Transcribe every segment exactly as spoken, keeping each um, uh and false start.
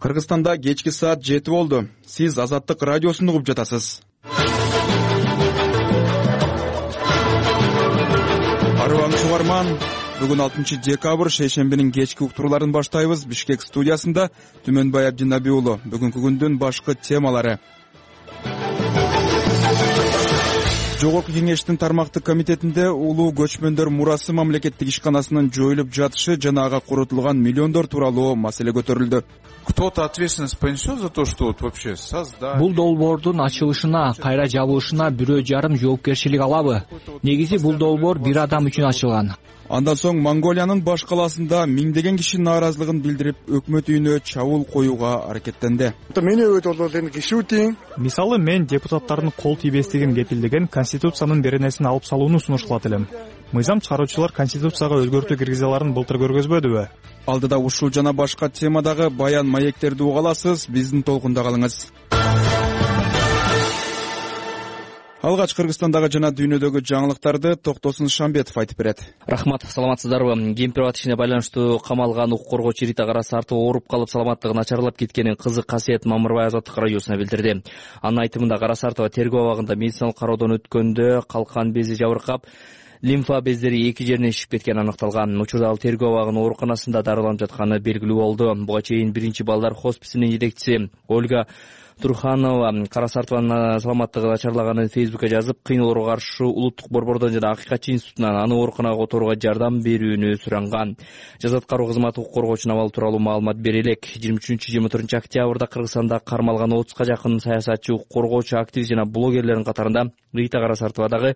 Кыргызстанда кечки саат жети болду. Сиз Азаттык радиосун угуп жатасыз. Арыбаңыз угарман. Бүгүн алтынчы декабрь шейшембинин кечки уктурууларын баштайбыз. Бишкек студиясында Түмөнбай Абдинаби уулу. Бүгүнкү күндүн башкы темалары. Жогорку кеңештин тармактык комитетинде улуу көчмөндөр мурасы мамлекеттик ишканасынын жоюлуп жатышы жана ага коротулган миллиондор тууралуу маселе көтөрүлдү. Кто-то ответственность понесет за то, что вот вообще создать. Бул долбоордун ачылышына, кайра жабылышына бирөө жарым жоопкерчилик алабы? Негизи бул долбоор бир адам үчүн ачылган. Андан соң Монголиянын баш калаасында миңдеген киши нааразылыгын билдирип, өкмөт үйүнө чабуул коюуга аракеттенди. Мисалы, мен депутаттардын кол тийбестигин кепилдеген Конституциянын беренесин алып салууну сунушталат элем. Мыйзам чыгаруучулар Конституцияга өзгөртүү киргизе аларын былтыр көргөзбөдүбү? Алдыда ушул жана башка темадагы баян маектерди уга аласыз, биздин толкунда калыңыз. Алгач Кыргызстандагы жана дүйнөдөгү жаңылыктарды Токтосун Шамбетов айтып берет. Рахмат, саламатсыздарбы? Кемпир ишине байланыштуу камалган укук коргоочу Рита Карасартова ооруп калып саламаттыгы начарлап кеткенин кызы Касиет Мамырбай Азаттык радиосуна билдирди. Анын айтымында Карасартова тергөө абагында медициналык кароодон өткөндө калкан бези жабыркап, лимфа бездери эки жеринен шишип кеткени аныкталган. Учурда ал тергөө абагынын ооруканасында дарыланып жатканы белгилүү болду. Буга чейин биринчи балдар хосписинин жетекчиси Ольга Турханова Карасартованын саламаттыгы начарлаганын Фейсбукка жазып, кыйноолорго каршы улуттук борбордон жана Акыйкатчы институтунан аны ооруканага которууга жардам берүүнү суранган. Жаза аткаруу кызматы укук коргоочунун абалы тууралуу маалымат бере элек. жыйырма үчүнчү жыйырма төртүнчү октябрда Кыргызстанда кармалган отузга жакын саясатчы, укук коргоочу, активист жана блогерлердин катарында Рита Карасартова дагы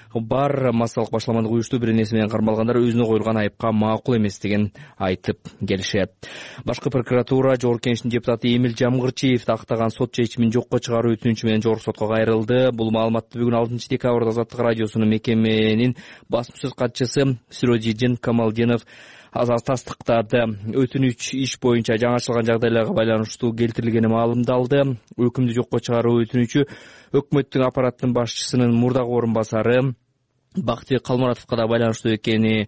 бар. Массалык башламандык уюштуу беренеси менен кармалгандар өзүнө коюлган айыпка макул эместигин айтып келишет. Башкы прокуратура Жогорку Кеңештин депутаты Эмил Жамгырчиев тактаган сот чечимин жокко чыгаруу өтүнүчү менен Жогорку сотко кайрылды. Бул маалыматты бүгүн алтынчы декабрда Азаттык радиосунун мекеменин басма сөз катчысы Сирожидин Камалдинов тастыктады. Өтүнүч иш боюнча жаңыртылган жагдайларга байланыштуу келтирилгени маалымдалды. Өкүмдү жокко чыгаруу өтүнүчү өкмөттүн аппараттын башчысынын мурдагы орун басары Бактыбек Калмуратовго да байланыштуу экени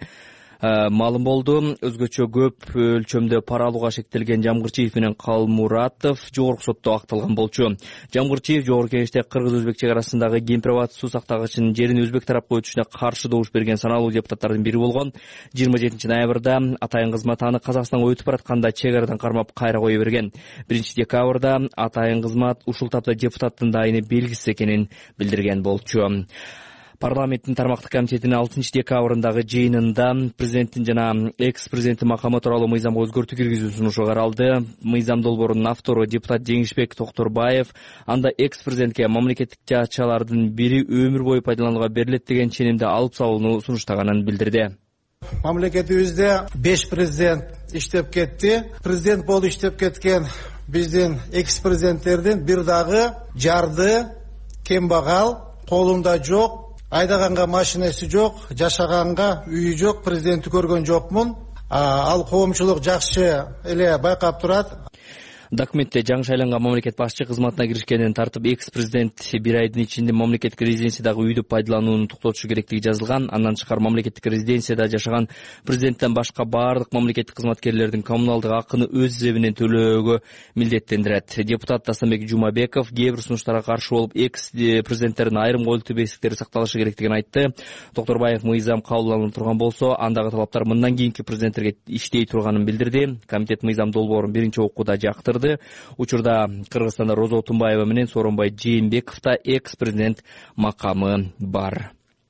маалым болду. Өзгөчө көп өлчөмдө пара алууга шектелген Жамгырчиев менен Калмуратов жогорку сотто акталган болчу. Жамгырчиев Жогорку Кеңеште кыргыз-өзбек чек арасындагы Кемпир-Абад суу сактагычынын жерин өзбек тарапка өтүшүнө каршы добуш берген саналуу депутаттардын бири болгон. жыйырма жетинчи ноябрда атайын кызмат аны Казакстанга өтүп баратканда чек арадан кармап кайра кое берген. биринчи декабрда атайын кызмат ушул тапта депутаттын дайыны белгисиз экенин билдирген болчу. Парламенттин тармактык комитетинин алтынчы декабрындагы жыйынында президенттин жана экс-президенттин макамы тууралуу мыйзамга өзгөртүү киргизүү сунушу каралды. Мыйзам долбоорунун автору депутат Жеңишбек Токторбаев анда экс-президентке мамлекеттик жаачалардын бири өмүр бою пайдаланууга берилет деген ченемде алып салууну сунуштаганын билдирди. Мамлекетибизде беш президент иштеп кетти. Президент болуп иштеп кеткен биздин экс-президенттердин бир дагы жарды, кембагал, колунда жок, айдаганга машинеси жок, жашаганга үйү жок, президентти көргөн жокмун. Ал коомчулук жакшы эле байкап турат. Документте жаңы шайланган мамлекет башчы кызматына киришкенин тартып, экс-президент бир айдын ичинде мамлекеттик резиденциядагы үйдү пайдаланууну токтотушу керектиги жазылган. Андан тышкары мамлекеттик резиденцияда жашаган президенттен башка баардык мамлекеттик кызматкерлердин коммуналдык акыны өз эсебинен төлөөгө милдеттендирет. Депутат Дастамбек Жумабеков кээ бир сунуштарга каршы болуп, экс-президенттердин айрым коюлтуу бесиктери сакталышы керектигин айтты. Токторбаев мыйзам кабылданып турган болсо, андагы талаптар мындан кийинки президенттерге иштей турганын билдирди. Комитет мыйзам долбоорун биринчи окууда жактырды. Учурда Кыргызстанда Роза Отунбаева менен Сооронбай Жээнбековда экс-президент макамы бар.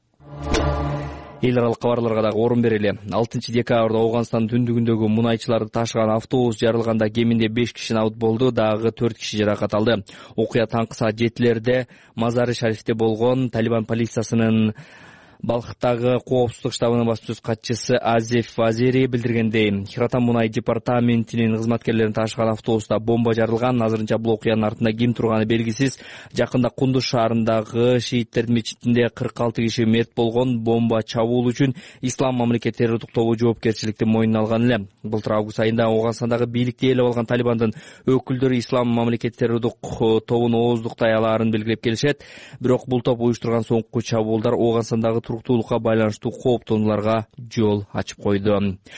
Эл аралык кабарларга дагы орун берели. алтынчы декабрда Ооганстандын түндүгүндөгү мунайчыларды ташыган автобус жарылганда кеминде беш киши абут болду, дагы төрт киши жаракат алды. Окуя таңкы саат жетилерде Мазари Шарифте болгон. Талибан полициясынын Балхтагы коопсуздук штабынын басма сөз катчысы Азеф Вазери билдиргендей, Хиратан мунай департаментинин кызматкерлерин ташыган автобуста бомба жарылган. Азырынча бул окуянын артында ким турганы белгисиз. Жакында Кундуз шаарындагы шииттердин мечитинде кырк алты киши мерт болгон. Бомба чабуул үчүн Ислам мамлекет террорлук тобу жоопкерчиликти мойнуна алган эле. Былтыр август айында Ооганстандагы бийликти ээлеп алган Талибандын өкүлдөрү Ислам мамлекет террорлук тобун ооздуктай алаарын белгилеп келишет. Бирок бул топ уюштурган соңку чабуулдар Ооганстандагы туруктуулукка байланыштуу кооптонууларга жол ачып койду.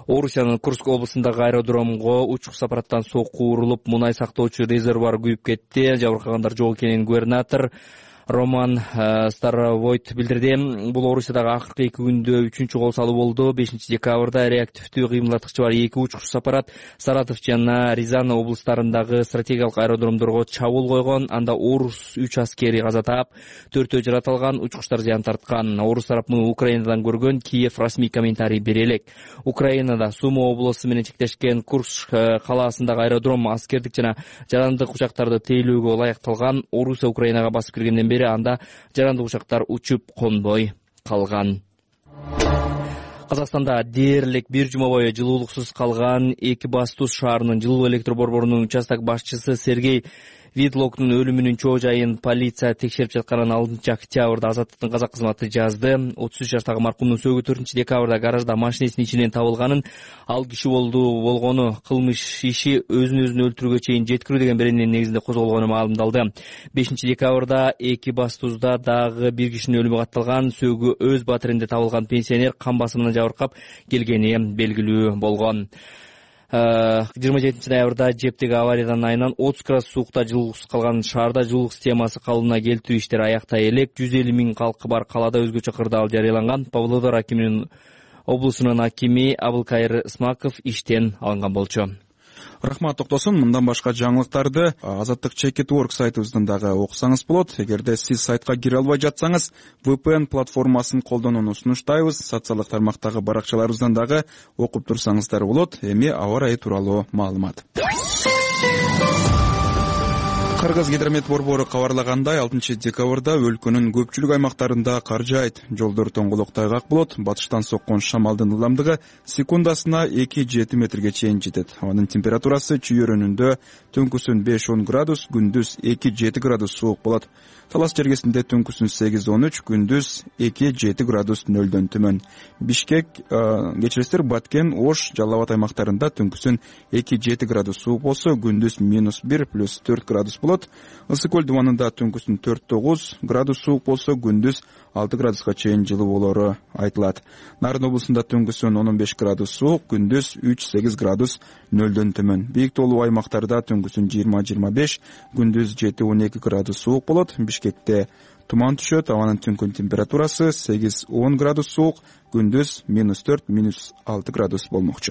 Орусиянын Курск облусундагы аэродромго учук аппараттан сокку урулуп, мунай сактоочу резервуар күйүп кетти. Жабыркагандар жок экенин губернатор Роман Старовойт билдирди. Бул Орусиядагы акыркы эки күндө үчүнчү кол салуу болду. бешинчи декабрда реактивдүү кыймылдаткычы бар эки учкуч аппарат Саратов жана Рязань облустарындагы стратегиялык аэродромдорго чабуул койгон. Анда орус үч аскери каза таап, төртөө жаратылган, учкучтар зыян тарткан. Орус тарап муну Украинадан көргөн. Киев расмий комментарий бере элек. Украинада Сума облусу менен чектешкен Курск калаасындагы аэродром аскердик жана жарандык учактарды тейлөөгө ылайыкталган. Орусия Украинага басып киргенден бери анда жарандык учактар учуп конбой калган. Казакстанда дээрлик бир жума бою жылуулуксуз калган Экибастуз шаарынын жылуу электр борборунун участок башчысы Сергей Видлоктун өлүмүнүн чоо жайын полиция текшерип жатканын алтынчы октябрда Азаттыктын казак кызматы жазды. отуз үч жаштагы маркумдун сөөгү төртүнчү декабрда гаражда машинесинин ичинен табылганын, ал киши болду болгону кылмыш иши өзүн өзүн өлтүрүүгө чейин жеткирүү деген берененин негизинде козголгону маалымдалды. бешинчи декабрда Экибастузда дагы бир кишинин өлүмү катталган. Сөөгү өз батиринде табылган пенсионер кан басымынан жабыркап келгени белгилүү болгон. жыйырма жетинчи ноябрда Жептеги авариядан айынан отуз градус суукта жылуулуксуз калган шаарда жылуулук системасы калыбына келтирүү иштери аяктай элек. жүз элүү миң калкы бар калаада өзгөчө кырдаал жарыяланган. Павлодар акиминин облусунун акими Абылкайыр Исмаков иштен алынган болчу. Рахмат Токтосун. Мындан башка жаңылыктарды Азаттык Чекит Орг сайтыбыздан дагы окусаңыз болот. Эгерде сиз сайтка кире албай жатсаңыз, ви пи эн платформасын колдонууну сунуштайбыз. Социалдык тармактагы баракчаларыбыздан дагы окуп турсаңыздар болот. Эми аба ырайы тууралуу маалымат. Кыргыз гидромет борбору кабарлагандай, алтынчы декабрда өлкөнүн көпчүлүк аймактарында кар жаайт. Жолдор тоңголок тайгак болот. Батыштан соккон шамалдын ылдамдыгы секундасына эки жети метрге чейин жетет. Анын температурасы чүйөрүнүндө түнкүсүн беш он градус, күндүз эки жети градус суук болот. Талас жергесинде түнкүсүн сегиз он үч, күндүз эки жети градус нөлдөн төмөн. Бишкек, кечиресиздер, Баткен, Ош, Жалал Абад аймактарында түнкүсүн эки жети градус суук болсо, күндүз минус бир плюс төрт градус болот. Ысык көл дубанында түнкүсүн төрт тогуз градус суук болсо, күндүз алты градуска чейин жылуу болору айтылат. Нарын облусунда түнкүсүн он беш градус суук, күндүз үч сегиз градус нөлдөн төмөн. Бийик тоолуу аймактарда түнкүсүн жыйырма жыйырма беш, күндүз жети он эки градус суук болот. Бишкекте туман түшөт. Абанын түнкүн температурасы сегиз он градус суук, күндүз минус төрт минус алты градус болмокчу.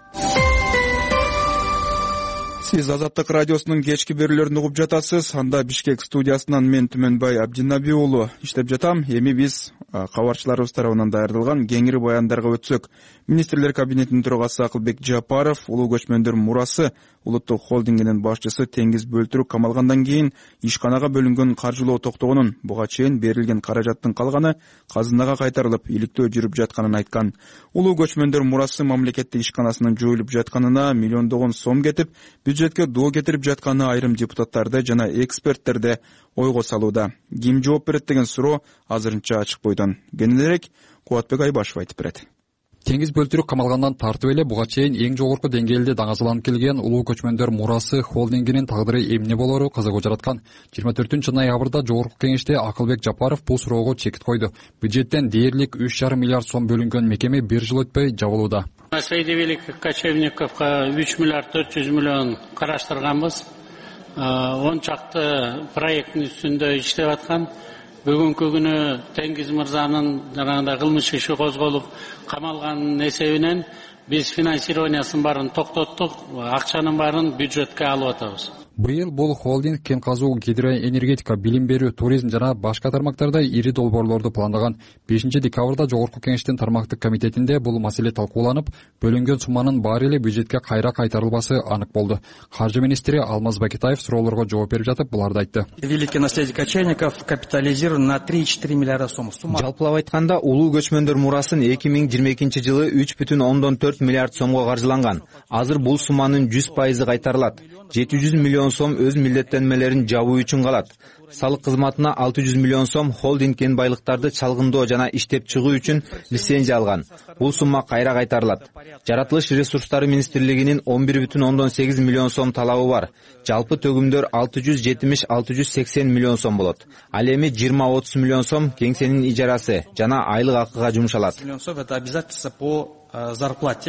Сиз Азаттык радиосунун кечки берүүлөрүн угуп жатасыз. Анда Бишкек студиясынан мен Түмөнбай Абдиннаби уулу иштеп жатам. Эми биз кабарчыларыбыз тарабынан даярдалган кеңири баяндарга өтсөк. Министрлер кабинетинин төрагасы Акылбек Жапаров улуу көчмөндөр мурасы улуттук холдингинин башчысы Теңиз Бөлтүрүк камалгандан кийин ишканага бөлүнгөн каржылоо токтогонун, буга чейин берилген каражаттын калганы казынага кайтарылып, иликтөө жүрүп жатканын айткан. Улуу көчмөндөр мурасы мамлекеттик ишканасынын жоюлуп жатканына миллиондогон сом кетип, бюджетке доо кетирип жатканы айрым депутаттарды жана эксперттерди ойго салууда. Ким жооп берет деген суроо азырынча ачык бойдон. Кененирээк Кубатбек Айбашев айтып берет. Теңиз Бөлтүрүк камалгандан тартып эле буга чейин эң жогорку деңгээлде даңазаланып келген улуу көчмөндөр мурасы холдингинин тагдыры эмне болору кызыгуу жараткан. жыйырма төртүнчү ноябрда жогорку кеңеште Акылбек Жапаров бул суроого чекит койду. Бюджеттен дээрлик үч жарым миллиард сом бөлүнгөн мекеме бир жыл өтпөй жабылууда. Наследие великих кочевниковго үч миллиард төрт жүз миллион караштырганбыз. он чакты проекттин үстүндө иштеп аткан. Бүгүнкү күнү Теңиз мырзанын жанагындай кылмыш иши козголуп камалганын эсебинен биз финансированиясын баарын токтоттук, акчанын баарын бюджетке алып атабыз. Быйыл бул холдинг кен казуу, гидроэнергетика, билим берүү, туризм жана башка тармактарда ири долбоорлорду пландаган. бешинчи декабрда жогорку кеңештин тармактык комитетинде бул маселе талкууланып, бөлүнгөн сумманын баары эле бюджетке кайра кайтарылбасы анык болду. Каржы министри Алмаз Бакетаев суроолорго жооп берип жатып буларды айтты. Великий наследие кочевников капитализирован на три-четыре миллиарда сом. Жалпылап айтканда, улуу көчмөндөр мурасын эки миң жыйырма экинчи жылы үч бүтүн ондон төрт миллиард сомго каржыланган. Азыр бул сумманын жүз пайызы кайтарылат. жети жүз миллион сом өз милдеттенмелерин жабуу үчүн калат. Салык кызматына алты жүз миллион сом холдинг кен байлыктарды чалгындоо жана иштеп чыгуу үчүн лицензия алган. Бул сумма кайра кайтарылат. Жаратылыш ресурстары министрлигинин он бир бүтүн ондон сегиз миллион сом талабы бар. Жалпы төгүмдөр алты жүз жетимиш алты жүз сексен миллион сом болот. Ал эми жыйырма отуз миллион сом кеңсенин ижарасы жана айлык акыга жумшалат.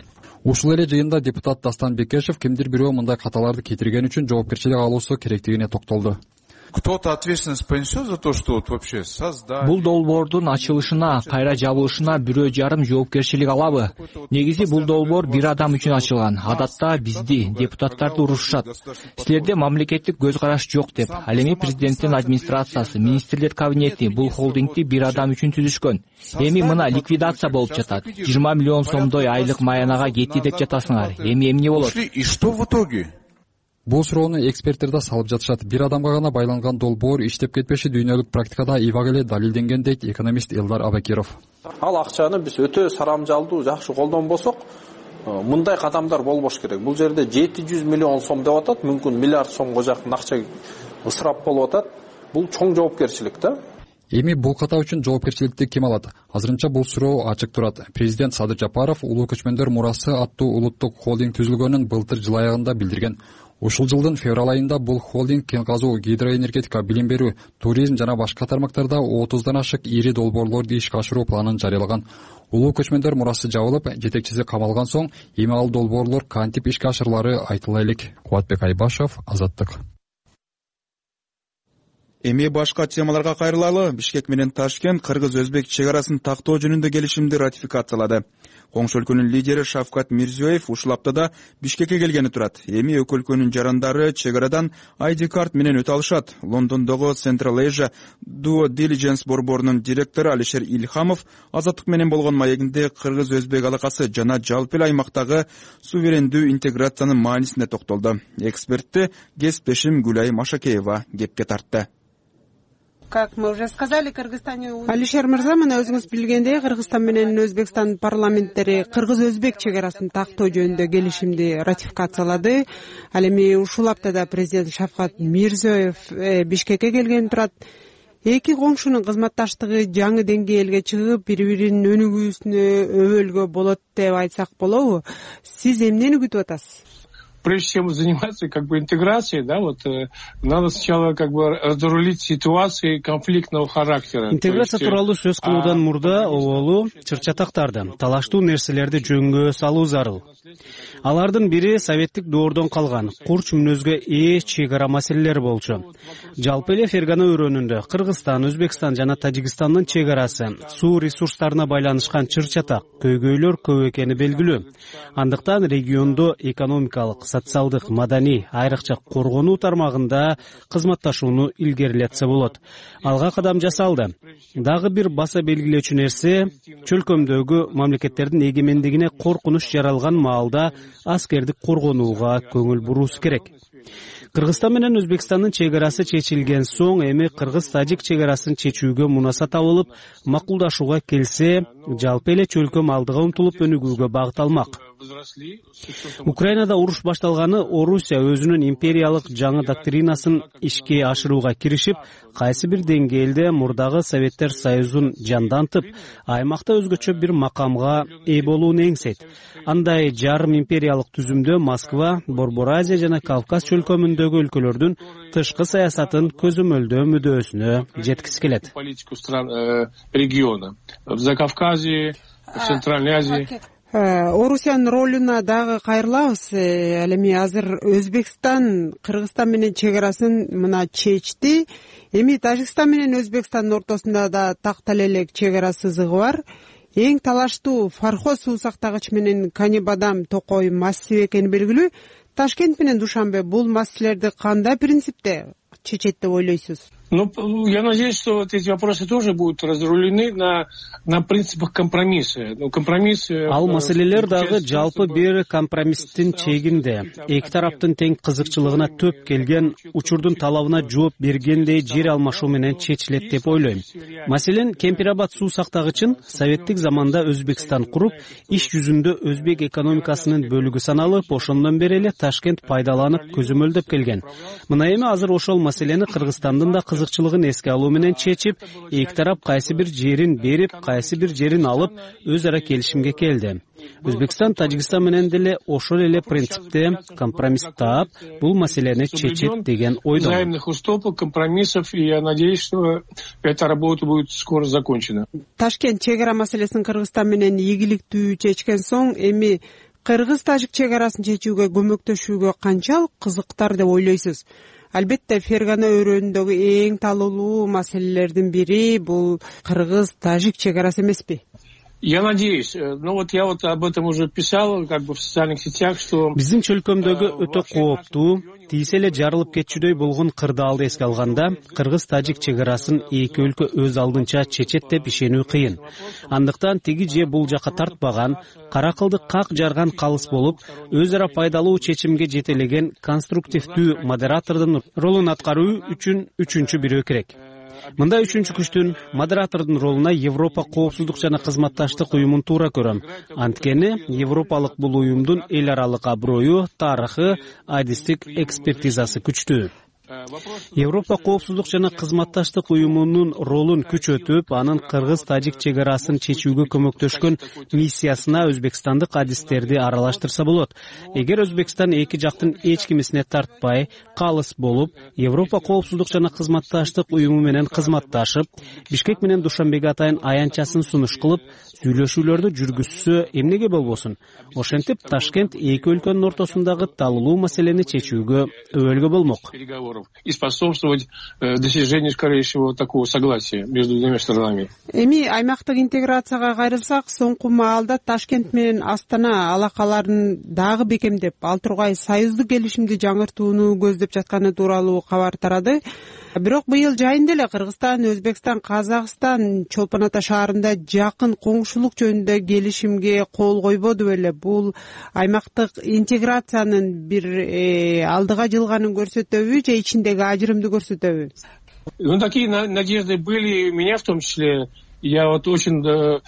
Ушул эле жыйында депутат Дастан Бекешев кимдир бирөө мындай каталарды кетирген үчүн жоопкерчилик алуусу керектигине токтолду. Кто-то ответственность понесет за то, что вот вообще создать. Бул долбоордун ачылышына, кайра жабылышына бирөө жарым жоопкерчилик алабы? Негизи бул долбоор бир адам үчүн ачылган. Адатта бизди, депутаттарды урушушат. Силерде мамлекеттик көз караш жок деп. Ал эми президенттин администрациясы, министрлер кабинети бул холдингди бир адам үчүн түзүшкөн. Эми мына ликвидация болуп жатат. жыйырма миллион сомдой айлык маянага кетти деп жатасыңар. Эми эмне болот? И что в итоге? Бул суроону эксперттер да салып жатышат. Бир адамга гана байланган долбоор иштеп кетпеши дүйнөлүк практикада ийбак эле далилденген дейт экономист Элдар Абакиров. Ал акчаны биз өтө сарамжалдуу, жакшы колдонбосок, мындай кадамдар болбош керек. Бул жерде жети жүз миллион сом деп атат, мүмкүн миллиард сомго жакын акча ысырап болуп атат. Бул чоң жоопкерчилик да. Эми бул ката үчүн жоопкерчиликти ким алат? Азырынча бул суроо ачык турат. Президент Садыр Жапаров улуу көчмөндөр мурасы аттуу улуттук холдинг түзүлгөнүн былтыр жыл аягында билдирген. Ушул жылдын февраль айында бул холдинг кен казуу, гидроэнергетика, билим берүү, туризм жана башка тармактарда отуздан ашык ири долбоорлорду ишке ашыруу планын жарыялаган. Улуу көчмөндөр мурасы жабылып, жетекчиси камалган соң, эми ал долбоорлор кантип ишке ашырылары айтыла элек. Кубатбек Айбашев, Азаттык. Эми башка темаларга кайрылалы. Бишкек менен Ташкент кыргыз-өзбек чек арасын тактоо жөнүндө келишимди ратификациялады. Коңшу өлкөнүн лидери Шавкат Мирзиёев ушул аптада Бишкекке келгени турат. Эми эки өлкөнүн жарандары чек арадан ай ди карт менен өтө алышат. Лондондогу Central Asia Due Diligence борборунун директору Алишер Илхамов Азаттык менен болгон маегинде кыргыз-өзбек алакасы жана жалпы эле аймактагы суверендүү интеграциянын маанисине токтолду. Экспертти кесиптешим Гүлай Машакеева кепке тартты. Как мы уже сказали, Кыргызстане... Алишер Мырза, мына өзүңүз билгендей, Кыргызстан менен Өзбекстан парламенттери кыргыз-өзбек чек арасын тактоо жөнүндө келишимди ратификациялады. Ал эми ушул аптада президент Шавкат Мирзиёев Бишкекке келген турат. Эки коңшунун кызматташтыгы жаңы деңгээлге чыгып, бири-биринин өнүгүүсүнө өбөлгө болот деп айтсак болобу? Сиз эмнени күтүп атасыз? Прежде чем заниматься как бы интеграцией, да, вот э, надо сначала как бы разрулить ситуации конфликтного характера. Интеграция тууралуу сөз кылуудан мурда оболу чырчатактарды, талаштуу нерселерди жөнгө салуу зарыл. Алардын бири советтик доордон калган курч мүнөзгө ээ чек ара маселелери болчу. Жалпы эле Фергана өрөөнүндө Кыргызстан, Өзбекстан жана Тажикстандын чек арасы суу ресурстарына байланышкан чырчатак, көйгөйлөр көп экени белгилүү. Андыктан региондо экономикалык, социалдык, маданий, айрыкча коргонуу тармагында кызматташууну илгерилетсе болот. Алга кадам жасалды. Дагы бир баса белгилөөчү нерсе, чөлкөмдөгү мамлекеттердин эгемендигине коркунуч жаралган маалда аскердик коргонууга көңүл буруусу керек. Кыргызстан менен Өзбекстандын чек арасы чечилген соң, эми кыргыз-тажик чек арасын чечүүгө мунаса табылып, макулдашууга келсе, жалпы эле чөлкөм алдыга умтулуп өнүгүүгө багытталмак. Украинада уруш башталганы Орусия өзүнүн империялык жаңы доктринасын ишке ашырууга киришип, кайсы бир деңгээлде мурдагы Советтер Союзун жандантып, аймакта өзгөчө бир макамга ээ болууну эңсейт. Андай жарым империялык түзүмдө Москва, Борбор Азия жана Кавказ чөлкөмүндөгү өлкөлөрдүн тышкы саясатын көзөмөлдөө мүдөөсүнө жеткиси келет. Политику стран региона в Закавказье, в Центральной Азии. Орусиянын ролуна дагы кайрылабыз. Ал эми азыр Өзбекстан Кыргызстан менен чек арасын мына чечти. Эми Тажикстан менен Өзбекстандын ортосунда да тактал элек чек ара сызыгы бар. Эң талаштуу Фархоз суу сактагыч менен Кани-Бадам Токой массиви экени белгилүү. Ташкент менен Душанбе бул маселелерди кандай принципте чечет деп ойлойсуз? Ну, я надеюсь, что вот эти вопросы тоже будут разрулены на, на принципах компромисса. Ну, компромисс... Ал маселелер дагы жалпы бир компромисстин чегинде. Эки тараптын тең кызыкчылыгына төп келген, учурдун талабына жооп бергендей жер алмашуу менен чечилет деп ойлойм. Маселен, Кемпирабад суу сактагычын советтик заманда Өзбекстан куруп, иш жүзүндө өзбек экономикасынын бөлүгү саналып, ошондон бери эле Ташкент пайдаланып көзөмөлдөп келген. Мына эми азыр ошол маселени Кыргызстандын да кызыкчылыгын эске алуу менен чечип, эки тарап кайсы бир жерин берип, кайсы бир жерин алып, өз ара келишимге келди. Өзбекстан Тажикстан менен деле ошол эле принципте компромисс таап, бул маселени чечет деген ойдомун. Взаимных уступок, компромиссов, и я надеюсь, что эта работа будет скоро закончена. Ташкент чек ара маселесин Кыргызстан менен ийгиликтүү чечкен соң, эми кыргыз тажик чек арасын чечүүгө көмөктөшүүгө канчалык кызыктар деп ойлойсуз? Албетте Фергана өрөөнүндөгү эң талуулуу маселелердин бири бул кыргыз тажик чек арасы эмеспи? Я надеюсь. Ну вот я вот об этом уже писал, как бы в социальных сетях, что... Биздин чөлкөмдөгү өтө кооптуу, тийсе эле жарылып кетчүдөй болгон кырдаалды эске алганда, кыргыз-тажик чек арасын эки өлкө өз алдынча чечет деп ишенүү кыйын. Андыктан тиги же бул жака тартпаган, каракылды как жарган калыс болуп, өз ара пайдалуу чечимге жетелеген конструктивдүү модератордун ролун аткаруу үчүн үчүнчү бирөө керек. Мындай үчүнчү күчтүн модератордун ролуна Европа коопсуздук жана кызматташтык уюмун туура көрөм. Анткени Европалык бул уюмдун эл аралык аброю, тарыхы, адистик экспертизасы күчтүү. Европа коопсуздук жана кызматташтык уюмунун ролун күчөтүп, анын кыргыз-тажик чек арасын чечүүгө көмөктөшкөн миссиясына өзбекстандык адистерди аралаштырса болот. Эгер Өзбекстан эки жактын эч кимисине тартпай, калыс болуп, Европа коопсуздук жана кызматташтык уюму менен кызматташып, Бишкек менен Душанбеге атайын аянтчасын сунуш кылып, сүйлөшүүлөрдү жүргүзсө эмнеге болбосун? Ошентип Ташкент эки өлкөнүн ортосундагы талуулуу маселени чечүүгө өбөлгө болмок. И способствовать достижению скорейшего такого согласия между двумя сторонами. Эми аймактык интеграцияга кайрылсак, соңку маалда Ташкент менен Астана алакаларын дагы бекемдеп, ал тургай союздук келишимди жаңыртууну көздөп жатканы тууралуу кабар тарады. Бирок быйыл жайында эле Кыргызстан, Өзбекстан, Казакстан Чолпон Ата шаарында жакын коңшулук жөнүндө келишимге кол койбоду беле. Бул аймактык интеграциянын бир э, алдыга жылганын көрсөтөбү же ичиндеги ажырымды көрсөтөбү? Ну, такие надежды были у меня в том числе. Я вот очень э,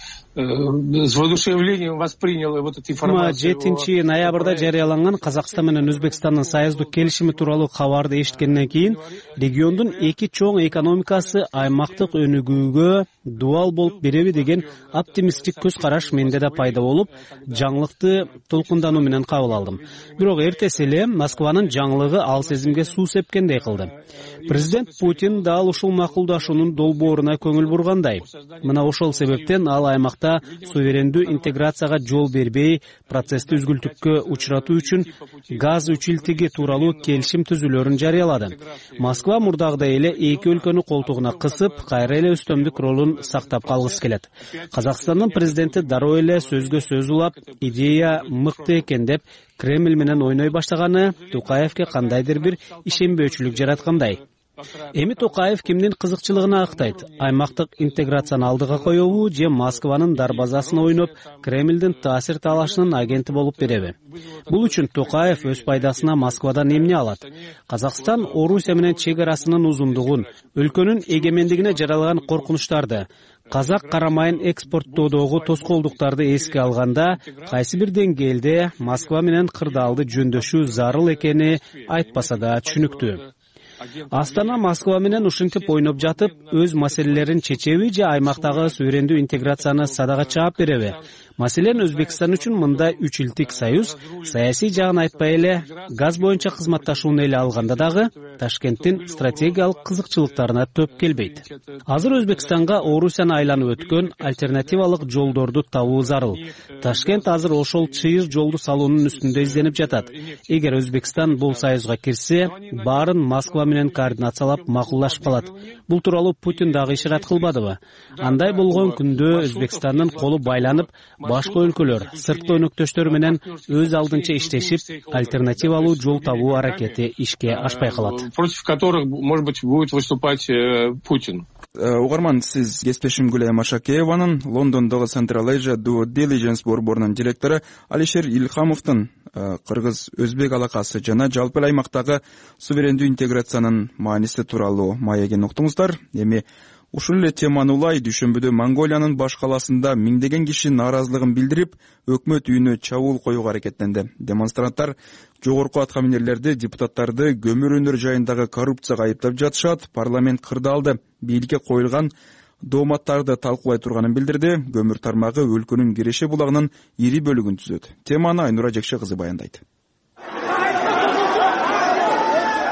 э, с воодушевлением воспринял вот эту информацию. жетинчи ноябрда жарыяланган Казакстан менен Өзбекстандын союздук келишими тууралуу кабарды эшиткенден кийин региондун эки чоң экономикасы аймактык өнүгүүгө дуал болуп береби деген оптимисттик көз караш менде да пайда болуп, жаңылыкты толкундануу менен кабыл алдым. Бирок эртеси эле Москванын жаңылыгы ал сезимге суу сепкендей кылды. Президент Путин дал ушул макулдашуунун долбооруна көңүл бургандай. Мына ошол себептен ал аймакта суверендүү интеграцияга жол бербей, процессти үзгүлтүккө учуратуу үчүн газ үчилтиги тууралуу келишим түзүүлөрүн жарыялады. Москва мурдагыдай эле эки өлкөнү колтугуна кысып, кайра эле үстөмдүк ролун сактап калгысы келет. Казакстандын президенти дароо эле сөзгө сөз улап, идея мыкты экен деп Кремль менен ойной баштаганы Токаевке кандайдыр бир ишенбөөчүлүк жараткандай. Эми Токаев кимдин кызыкчылыгына актайт? Аймактык интеграцияны алдыга коебу же Москванын дарбазасын ойноп, Кремлдин таасир талашынын агенти болуп береби? Бул үчүн Токаев өз пайдасына Москвадан эмне алат? Казакстан Орусия менен чек арасынын узундугун, өлкөнүн эгемендигине жаралган коркунучтарды, казак карамайын экспорттоодогу тоскоолдуктарды эске алганда, кайсы бир деңгээлде Москва менен кырдаалды жөндөшүү зарыл экени айтпаса да түшүнүктүү. Астана Москва менен ушинтип ойноп жатып, өз маселелерин чечеби же аймактагы суверендүү интеграцияны садага чаап береби? Маселен Өзбекстан үчүн мындай үч илтик союз саясий жагын айтпай эле газ боюнча кызматташууну эле алганда дагы Ташкенттин стратегиялык кызыкчылыктарына төп келбейт. Азыр Өзбекстанга Орусияны айланып өткөн альтернативалык жолдорду табуу зарыл. Ташкент азыр ошол чыйыр жолду салуунун үстүндө изденип жатат. Эгер Өзбекстан бул союзга кирсе, баарын Москва менен координациялап макуллашып калат. Бул тууралуу Путин дагы ишарат кылбадыбы? Андай болгон күндө Өзбекстандын колу байланып, башка өлкөлөр, сырткы өнөктөштөр менен өз алдынча иштешип, альтернативалуу жол табуу аракети ишке ашпай калат. Против которых, может быть, будет выступать Путин. Угарман, сиз кесиптешим Гүлай Машакееванын Лондондогу Central Asia Due Diligence борборунун директору Алишер Илхамовдун кыргыз-өзбек алакасы жана жалпы аймактагы суверендүү интеграциянын мааниси тууралуу маегин уктуңуздар. Эми ушул эле теманы улай дүйшөмбүдө Монголиянын баш каласында миңдеген киши нааразылыгын билдирип, өкмөт үйүнө чабуул коюуга аракеттенди. Демонстранттар жогорку аткаминерлерди, депутаттарды көмүр өнөр жайындагы коррупцияга айыптап жатышат. Парламент кырдаалды бийликке коюлган дооматтарды талкуулай турганын билдирди. Көмүр тармагы өлкөнүн Киреше булагынын ири бөлүгүн түзөт. Теманы Айнура Жекше кызы баяндайт.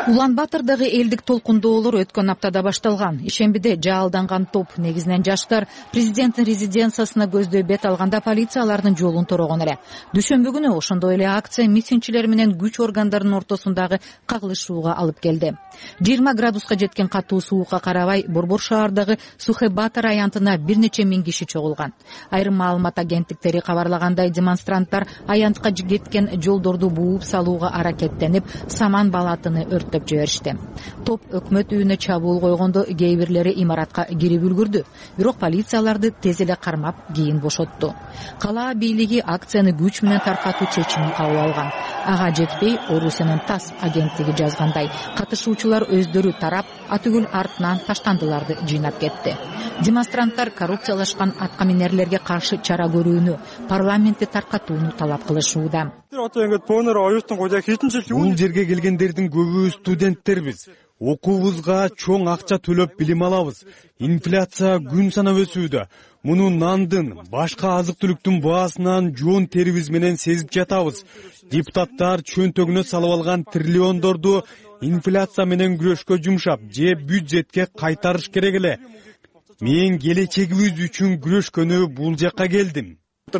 Улан Батырдагы элдик толкундоолор өткөн аптада башталган. Ишембиде жаалданган топ, негизинен жаштар, президенттин резиденциясына көздөй бет алганда полициялардын жолун торогон эле. Дүйшөмбү күнү ошондой эле акция митингчилер менен күч органдарынын ортосундагы кагылышууга алып келди. жыйырма градуска жеткен катуу суукка карабай, Борбор шаардагы Сухэ-Батыр аянтына бир нече миң киши чогулган. Айрым маалымат агенттиктери кабарлагандай, демонстранттар аянтка кеткен жолдорду бууп салууга аракеттенип, саман балатыны өрттөп жиберишти. Топ өкмөт үйүнө чабуул койгондо кээ бирлери имаратка кирип үлгүрдү. Бирок полицияларды тез эле кармап, кийин бошотту. Кала бийлиги акцияны күч менен таркатуу чечимин кабыл алган. Ага жетпей, Орусиянын ТАСС агенттиги жазгандай, катышуучулар өздөрү тарап, атүгүл артынан таштандыларды жыйнап кетти. Демонстранттар коррупциялашкан атка минерлерге каршы чара көрүүнү, парламентти таркатууну талап кылышууда. Бул жерге келгендердин көбү студенттербиз. Окуубузга чоң акча төлөп билим алабыз. Инфляция күн санап өсүүдө. Муну нандын, башка азык-түлүктүн баасынан жоон терибиз менен сезип жатабыз. Депутаттар чөнтөгүнө салып алган триллиондорду инфляция менен күрөшкө жумшап, же бюджетке кайтарыш керек эле. Мен келечегибиз үчүн күрөшкөнү бул жакка келдим.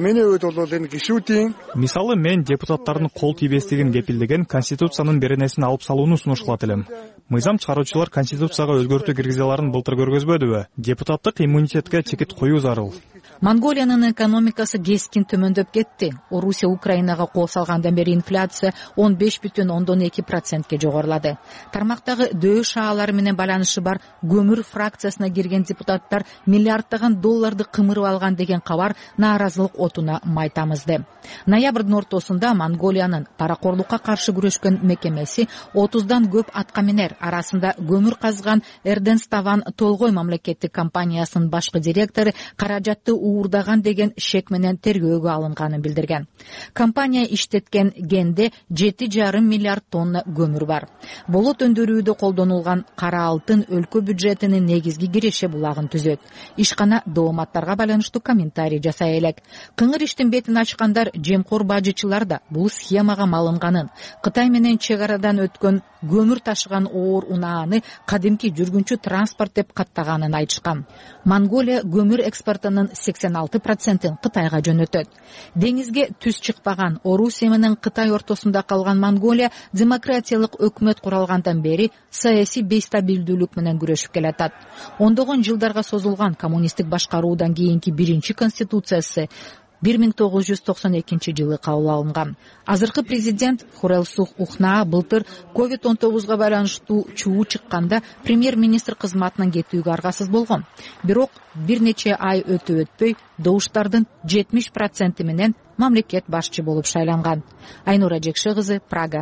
Мисалы, мен депутаттардын кол тийбестигин кепилдеген Конституциянын беренесин алып салууну сунушталат элем. Мыйзам чыгаруучулар Конституцияга өзгөртүү киргизе аларын былтыр көргөзбөдүбү? Депутаттык иммунитетке чекит коюу зарыл. Монголиянын экономикасы кескин төмөндөп кетти. Орусия Украинага кол салгандан бери инфляция он беш бүтүн ондон эки процентке жогорулады. Тармактагы дөү шаалары менен байланышы бар көмүр фракциясына кирген депутаттар миллиарддаган долларды кымырып алган деген кабар нааразылык отуна май тамызды. Ноябрдын ортосунда Монголиянын паракорлукка каршы күрөшкөн мекемеси отуздан көп аткаминер арасында көмүр казган Эрденставан Толгой мамлекеттик компаниясынын башкы директору каражатты уурдаган деген шек менен тергөөгө алынганын билдирген. Компания иштеткен генде жети жарым миллиард тонна көмүр бар. Болот өндүрүүдө колдонулган кара алтын өлкө бюджетинин негизги киреше булагын түзөт. Ишкана дооматтарга байланыштуу комментарий жасай элек. Кыңыр иштин бетин ачкандар жемкор бажычылар да бул схемага малынганын, Кытай менен чек арадан өткөн көмүр ташыган оор унааны кадимки жүргүнчү транспорт деп каттаганын айтышкан. Монголия көмүр экспортунун сексен алты процентин Кытайга жөнөтөт. Деңизге түз чыкпаган Орусия менен Кытай ортосунда калган Монголия демократиялык өкмөт куралгандан бери саясий бейстабилдүүлүк менен күрөшүп келатат. Ондогон жылдарга созулган коммунисттик башкаруудан кийинки биринчи конституциясы бир миң тогуз жүз токсон экинчи жылы кабыл алынган. Азыркы президент Хурэлсух Ухнаа былтыр ковид он тогузга байланыштуу чуу чыкканда премьер-министр кызматынан кетүүгө аргасыз болгон. Бирок бир нече ай өтө өтпөй добуштардын жетимиш проценти менен мамлекет башчы болуп шайланган. Айнура Жекше кызы, Прага.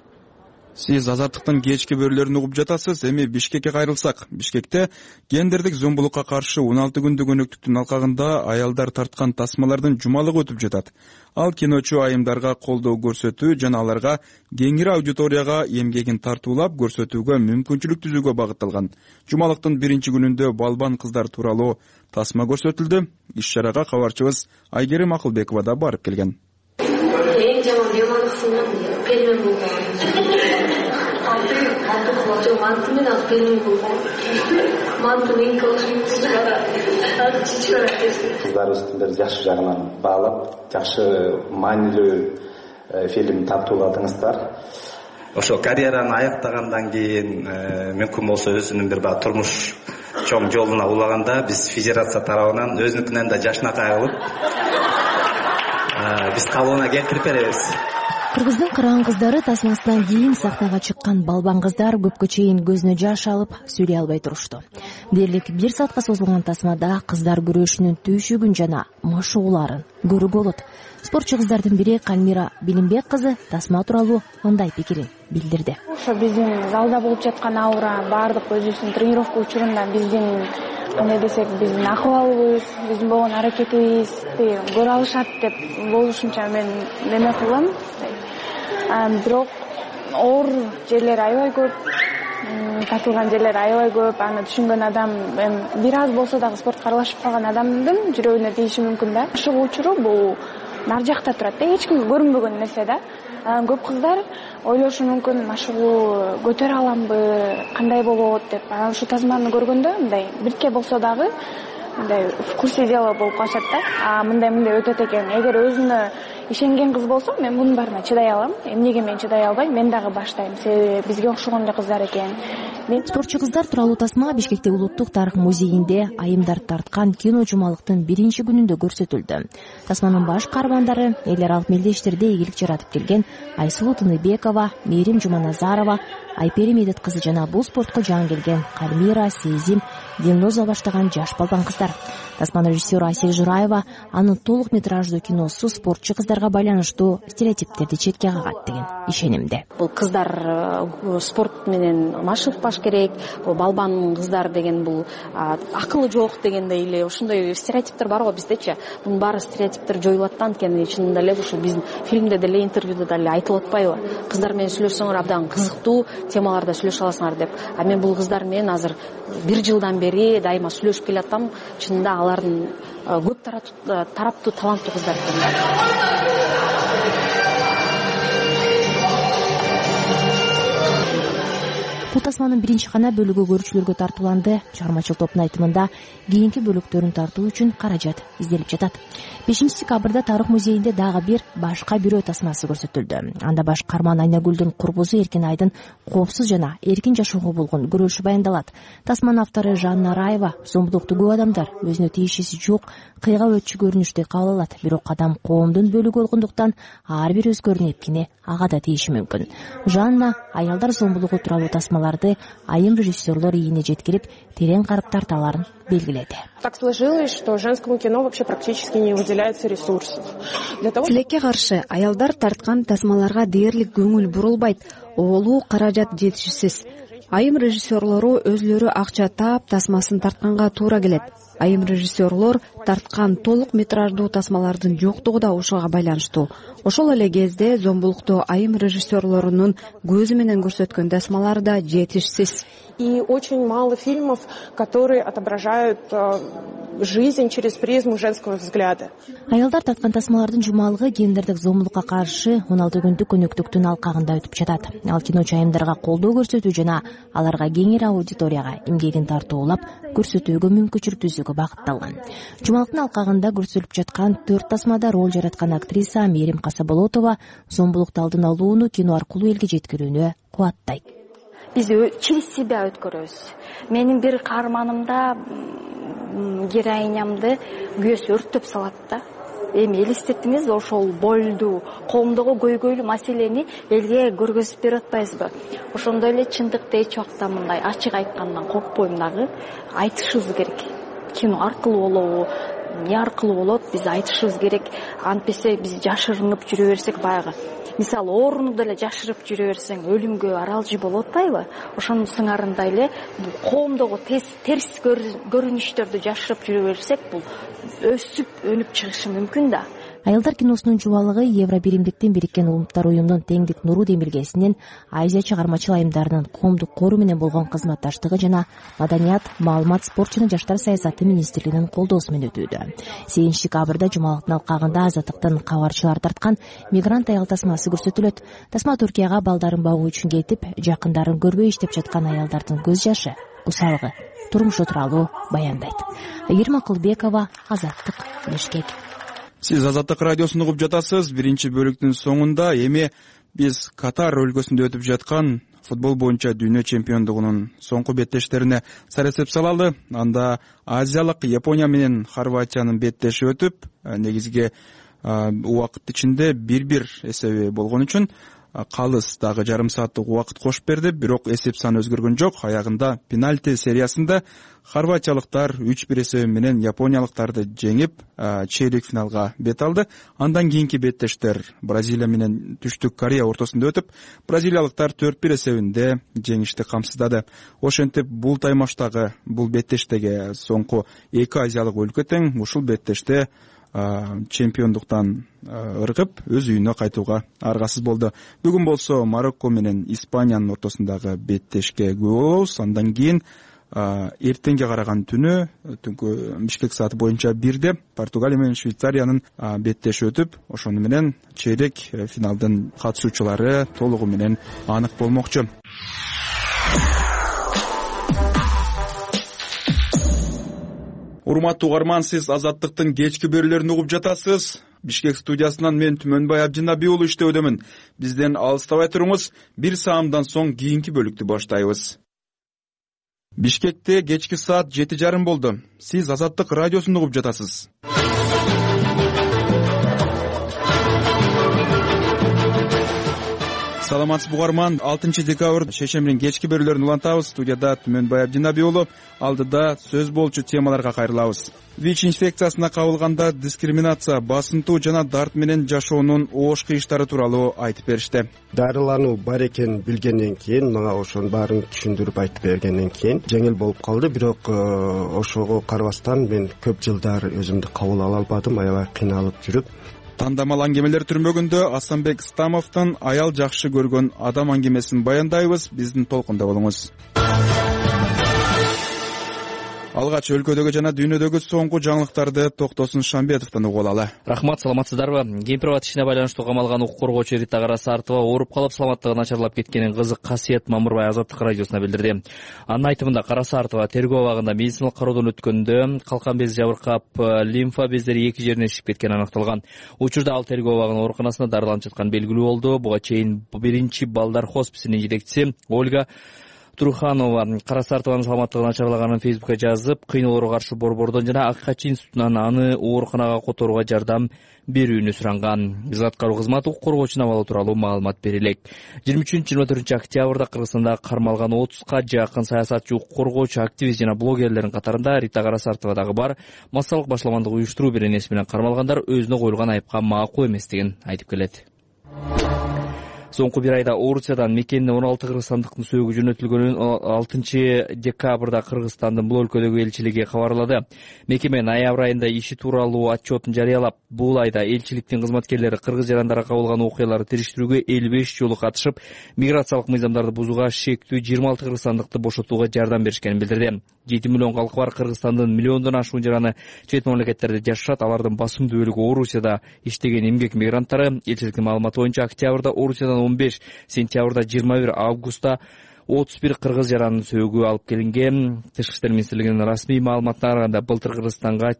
Сиз азаттыктын кечки бөлүлөрүн угуп жатасыз. Эми Бишкекке кайрылсак, Бишкекте гендердик зомбулукка каршы он алты күндүк өнөктүктүн алкагында аялдар тарткан тасмалардын жумалыгы өтүп жатат. Ал киночу айымдарга колдоо көрсөтүү жана аларга кеңири аудиторияга эмгегин тартуулап көрсөтүүгө мүмкүнчүлүк түзүүгө багытталган. Жумалыктын биринчи күнүндө балбан кыздар тууралуу тасма көрсөтүлдү. Иш-чарага кабарчыбыз Айгерим Акылбекова да барып келген. Эң жаман жамандыксың пельмен болгон. Алтı mantı мен алып пельмен болгон. Мантыны эң кыздар үстүндө жакшы жагынан баалап, жакшы маанилүү фильм тартууладыңыздар. Ошо карьераны аяктагандан кийин мүмкүн болсо өзүнүн бир баа турмуш чоң жолуна улаганда биз федерация тарабынан өзүнүкүнөн да жашынакай кылып биз кабылына келтирип беребиз. Кыргыздын кыргыз кыздары тасмасынан кийин сахнага чыккан балбан кыздар көпкө чейин көзүнө жаш алып сүйлөй албай турушту. Дээрлик бир саатка созулган тасмада кыздар күрөшүнүн түйшүгүн жана машыгууларын көрүүгө болот. Спортчу кыздардын бири Калмира Билимбек кызы тасма тууралуу мындай пикирин билдирди. Ошо биздин залда болуп жаткан аура баардык өзүбүздүн тренировка учурунда биздин эмне десек биздин акыбалыбыз, биздин болгон аракетибизди көрө алышат деп болушунча мен неме кылам. Бирок оор жерлери аябай көп, тартылган жерлери аябай көп. Аны түшүнгөн адам бир аз болсо дагы спортко аралашып калган адамдын жүрөгүнө тийиши мүмкүн да. Ашыгуу учуру бул нар жакта турат да, эч кимге көрүнбөгөн нерсе да. Анан көп кыздар ойлошу мүмкүн, машыгуу көтөрө аламбы, кандай болот деп. Анан ушу Тазманды көргөндө мындай бирке болсо дагы мындай в курсе дела болуп калышат да. А мындай мындай өтөт экен. Эгер өзүнө ишенген кыз болсо, мен мунун баарына чыдай алам. Эмнеге мен чыдай албайм? Мен дагы баштайм. Себеби бизге окшогон эле кыздар экен. Спортчу кыздар тууралуу тасма Бишкекте Улуттук тарых музейинде айымдар тарткан кино жумалыктын биринчи күнүндө көрсөтүлдү. Тасманын баш каармандары эл аралык мелдештерде ийгилик жаратып келген Айсулуу Тыныбекова, Мээрим Жуманазарова, Айпери Медет кызы жана бул спортко жан келген Кальмира, Сезим, Дилноза баштаган жаш балбан кыздар. Тасманын режиссеру Асель Жураева анын толук метраждуу киносу спортчу кыздарга байланыштуу стереотиптерди четке кагат деген ишенимде. Бул кыздар спорт менен машыгышпаш керек, балбан кыздар деген бул акылы жок дегендей эле ошондой стереотиптер бар го биздечи. Мунун баары стереотиптер жоюлат да, анткени чынында эле ушул биздин фильмде деле, интервьюда деле айтылып атпайбы? Кыздар менен сүйлөшсөңөр абдан кызыктуу темаларда сүйлөшө аласыңар деп. А мен бул кыздар менен азыр бир жылдан бери дайыма сүйлөшүп келатам. Чынында алардын көп тараптуу таланттуу кыздар экен. Бул Тасманын биринчи гана бөлүгү көрүүчүлөргө тартууланды. Чыгармачыл топтун айтымында кийинки бөлүктөрүн тартуу үчүн каражат изделип жатат. бешинчи декабрда Тарых музейинде дагы бир башка бирөө тасмасы көрсөтүлдү. Анда баш каарман Айнагүлдүн курбузу Эркинайдын коопсуз жана эркин жашоого болгон күрөшү баяндалат. Тасманын автору Жанна Раева зомбулукту көп адамдар өзүнө тиешеси жок кыйга өтчү көрүнүштү кабыл алат. Бирок адам коомдун бөлүгү болгондуктан ар бир өзгөрүүнүн эпкини ага да тиеши мүмкүн. Жанна аялдар зомбулугу тууралуу тасмаларды айым режиссерлор ийине жеткирип, терең карап тарталарын белгиледи. Так сложилось, что женскому кино вообще практически не выделяется ресурсов. Тилекке каршы аялдар тарткан тасмаларга дээрлик көңүл бурулбайт, оолуу каражат жетишсиз. Айым режиссерлору өзлөрү акча таап тасмасын тартканга туура келет. Айым режиссерлор тарткан толук метраждуу тасмалардын жоктугу да ошого байланыштуу. Ошол эле кезде зомбулукту айым режиссерлорунун көзү менен көрсөткөн тасмалары да жетишсиз. И очень мало фильмов, которые отображают э, жизнь через призму женского взгляда. Аялдар тарткан тасмалардын жумалыгы гендердик зомбулукка каршы он алты күндүк өнөктүктүн алкагында өтүп жатат. Ал киночу айымдарга колдоо көрсөтүү жана аларга кеңири аудиторияга эмгегин тартуулап көрсөтүүгө мүмкүнчүлүк түзүүгө багытталган. Жумалыктын алкагында көрсөтүлүп жаткан төрт тасмада роль жараткан актриса Мээрим Касаболотова зомбулукту алдын алууну кино аркылуу элге жеткирүүнү кубаттайт. Биз через себя өткөрөбүз. Менин бир каарманымда героинямды күйөөсү өрттөп салат да. Эми элестеттиңиз, ошол болду, коомдогу көйгөйлүү маселени элге көргөзүп берип атпайсызбы? Ошондой эле чындыкты эч убакта мындай ачык айткандан коркпойм дагы. Айтышыбыз керек. Кино аркылуу болобу, эмне аркылуу болот, биз айтышыбыз керек. Антпесе биз жашырынып жүрө берсек баягы. Мисалы, орунду деле жашырып жүрө берсең өлүмгө аралжы болуп атпайбы? Ошонун сыңарындай эле коомдогу терс көрүнүштөрдү жашырып жүрө берсек, бул өсүп, өнүп чыгышы мүмкүн да. Аялдар киносунун жубалыгы Евро биримдиктин Бириккен Улуттар уюмунун теңдик нуру демилгесинин Азия чыгармачыл айымдарынын коомдук кору менен болгон кызматташтыгы жана Маданият, маалымат, спорт жана жаштар саясаты министрлигинин колдоосу менен өтүүдө. сегизинчи декабрда жумалыктын алкагында Азаттыктын кабарчылары тарткан мигрант аял тасмасы көрсөтүлөт. Тасма Түркияга балдарын багуу үчүн кетип, жакындарын көрбөй иштеп жаткан аялдардын көз жашы, кусалыгы, турмушу тууралуу баяндайт. Айырма Кылбекова, Азаттык, Бишкек. Сиз Азаттык радиосун угуп жатасыз. Биринчи бөлүктүн соңунда эми биз Катар өлкөсүндө өтүп жаткан футбол боюнча дүйнө чемпиондугунун соңку беттештерине сарасеп салалы. Анда азиялык Япония менен Хорватиянын беттеши өтүп, негизги убакыт ичинде бир бир эсеби болгон үчүн калыс дагы жарым сааттык убакыт кошуп берди, бирок эсеп саны өзгөргөн жок. Аягында пенальти сериясында хорватиялыктар үч бир эсеби менен япониялыктарды жеңип, чейрек финалга бет алды. Андан кийинки беттештер Бразилия менен Түштүк Корея ортосунда өтүп, бразилиялыктар төрт бир эсебинде жеңишти камсыздады. Ошентип, бул таймаштагы бул беттештеги соңку эки азиялык өлкө тең. Ушул беттеште чемпиондуктан ыргып, өз үйүнө кайтууга аргасыз болду. Бүгүн болсо Марокко менен Испаниянын ортосундагы беттешке күбө болобуз. Андан кийин эртеңге караган түнү түнкү Бишкек сааты боюнча бирде Португалия менен Швейцариянын беттеши өтүп, ошону менен чейрек финалдын катышуучулары толугу менен анык болмокчу. Урматтуу угарман, сиз Азаттыктын кечки берүүлөрүн угуп жатасыз. Бишкек студиясынан мен Түмөнбай Абдинабий уулу иштөөдөмүн. Бизден алыстабай туруңуз. Бир саамдан соң кийинки бөлүктү баштайбыз. Бишкекте кечки саат жети жарым болду. Сиз Азаттык радиосун угуп жатасыз. Саламатсызбы угарман, алтынчы декабрь шейшембинин кечки берүүлөрүн улантабыз. Студияда Түмөнбай Абдинабий уулу. Алдыда сөз болчу темаларга кайрылабыз. ВИЧ инфекциясына кабылганда дискриминация, басынтуу жана дарт менен жашоонун оош кыйыштары тууралуу айтып беришти. Дарылануу бар экенин билгенден кийин, мага ошонун баарын түшүндүрүп айтып бергенден кийин жеңил болуп калды. Бирок ошого карабастан мен көп жылдар өзүмдү кабыл ала албадым, аябай кыйналып жүрүп. Тандамал аңгемелер түрмөгүндө Асанбек Стамовдун аял жакшы көргөн адам аңгемесин баяндайбыз. Биздин толкунда болуңуз. Алгач өлкөдөгү жана дүйнөдөгү соңку жаңылыктарды Токтосун Шамбетовдон угуп алалы. Рахмат, саламатсыздарбы? Кемпир-абад ишине байланыштуу камалган укук коргоочу Рита Карасартова ооруп калып, саламаттыгы начарлап кеткенин кызы Касиет Мамырбай Азаттык радиосуна билдирди. Анын айтымында Карасартова тергөө абагында медициналык кароодон өткөндө калкан бези жабыркап, лимфа бездери эки жерине шишип кеткени аныкталган. Учурда ал тергөө абагынын ооруканасында дарыланып жатканы белгилүү болду. Буга чейин биринчи балдар хосписинин жетекчиси Ольга Турханова Карасартованын саламаттыгы начарлаганын Фейсбукка жазып, кыйноолорго каршы борбордон жана Аккачы институтунан аны ооруканага которууга жардам берүүнү суранган. Биз аткаруу кызматы укук коргоочунун абалы тууралуу маалымат берелек. жыйырма үчүнчү жыйырма төртүнчү октябрда Кыргызстанда кармалган отузга жакын саясатчы, укук коргоочу, активист жана блогерлердин катарында Рита Карасартова дагы бар. Массалык башламандык уюштуруу беренеси менен кармалгандар өзүнө коюлган айыпка макул эместигин айтып келет. Соңку бир айда Орусиядан мекенине он алты кыргызстандыктын сөөгү жөнөтүлгөнүн алтынчы декабрда Кыргызстандын бул өлкөдөгү элчилиги кабарлады. Мекеме ноябрь айында иши тууралуу отчетун жарыялап, бул айда элчиликтин кызматкерлери кыргыз жарандарга кабылган окуяларды териштирүүгө элүү беш жолу катышып, миграциялык мыйзамдарды бузууга шектүү жыйырма алты кыргызстандыкты бошотууга жардам беришкенин билдирди. жети миллион калкы бар Кыргызстандын миллиондон ашуун жараны чет мамлекеттерде жашашат. Алардын басымдуу бөлүгү Орусияда иштеген эмгек мигранттары. Элчиликтин маалыматы боюнча октябрда Орусиядан он беш, сентябрда жыйырма бир, августта отуз бир кыргыз жаранын сөөгү алып келинген. Тышкы иштер министрлигинин расмий маалыматына караганда былтыр Кыргызстанга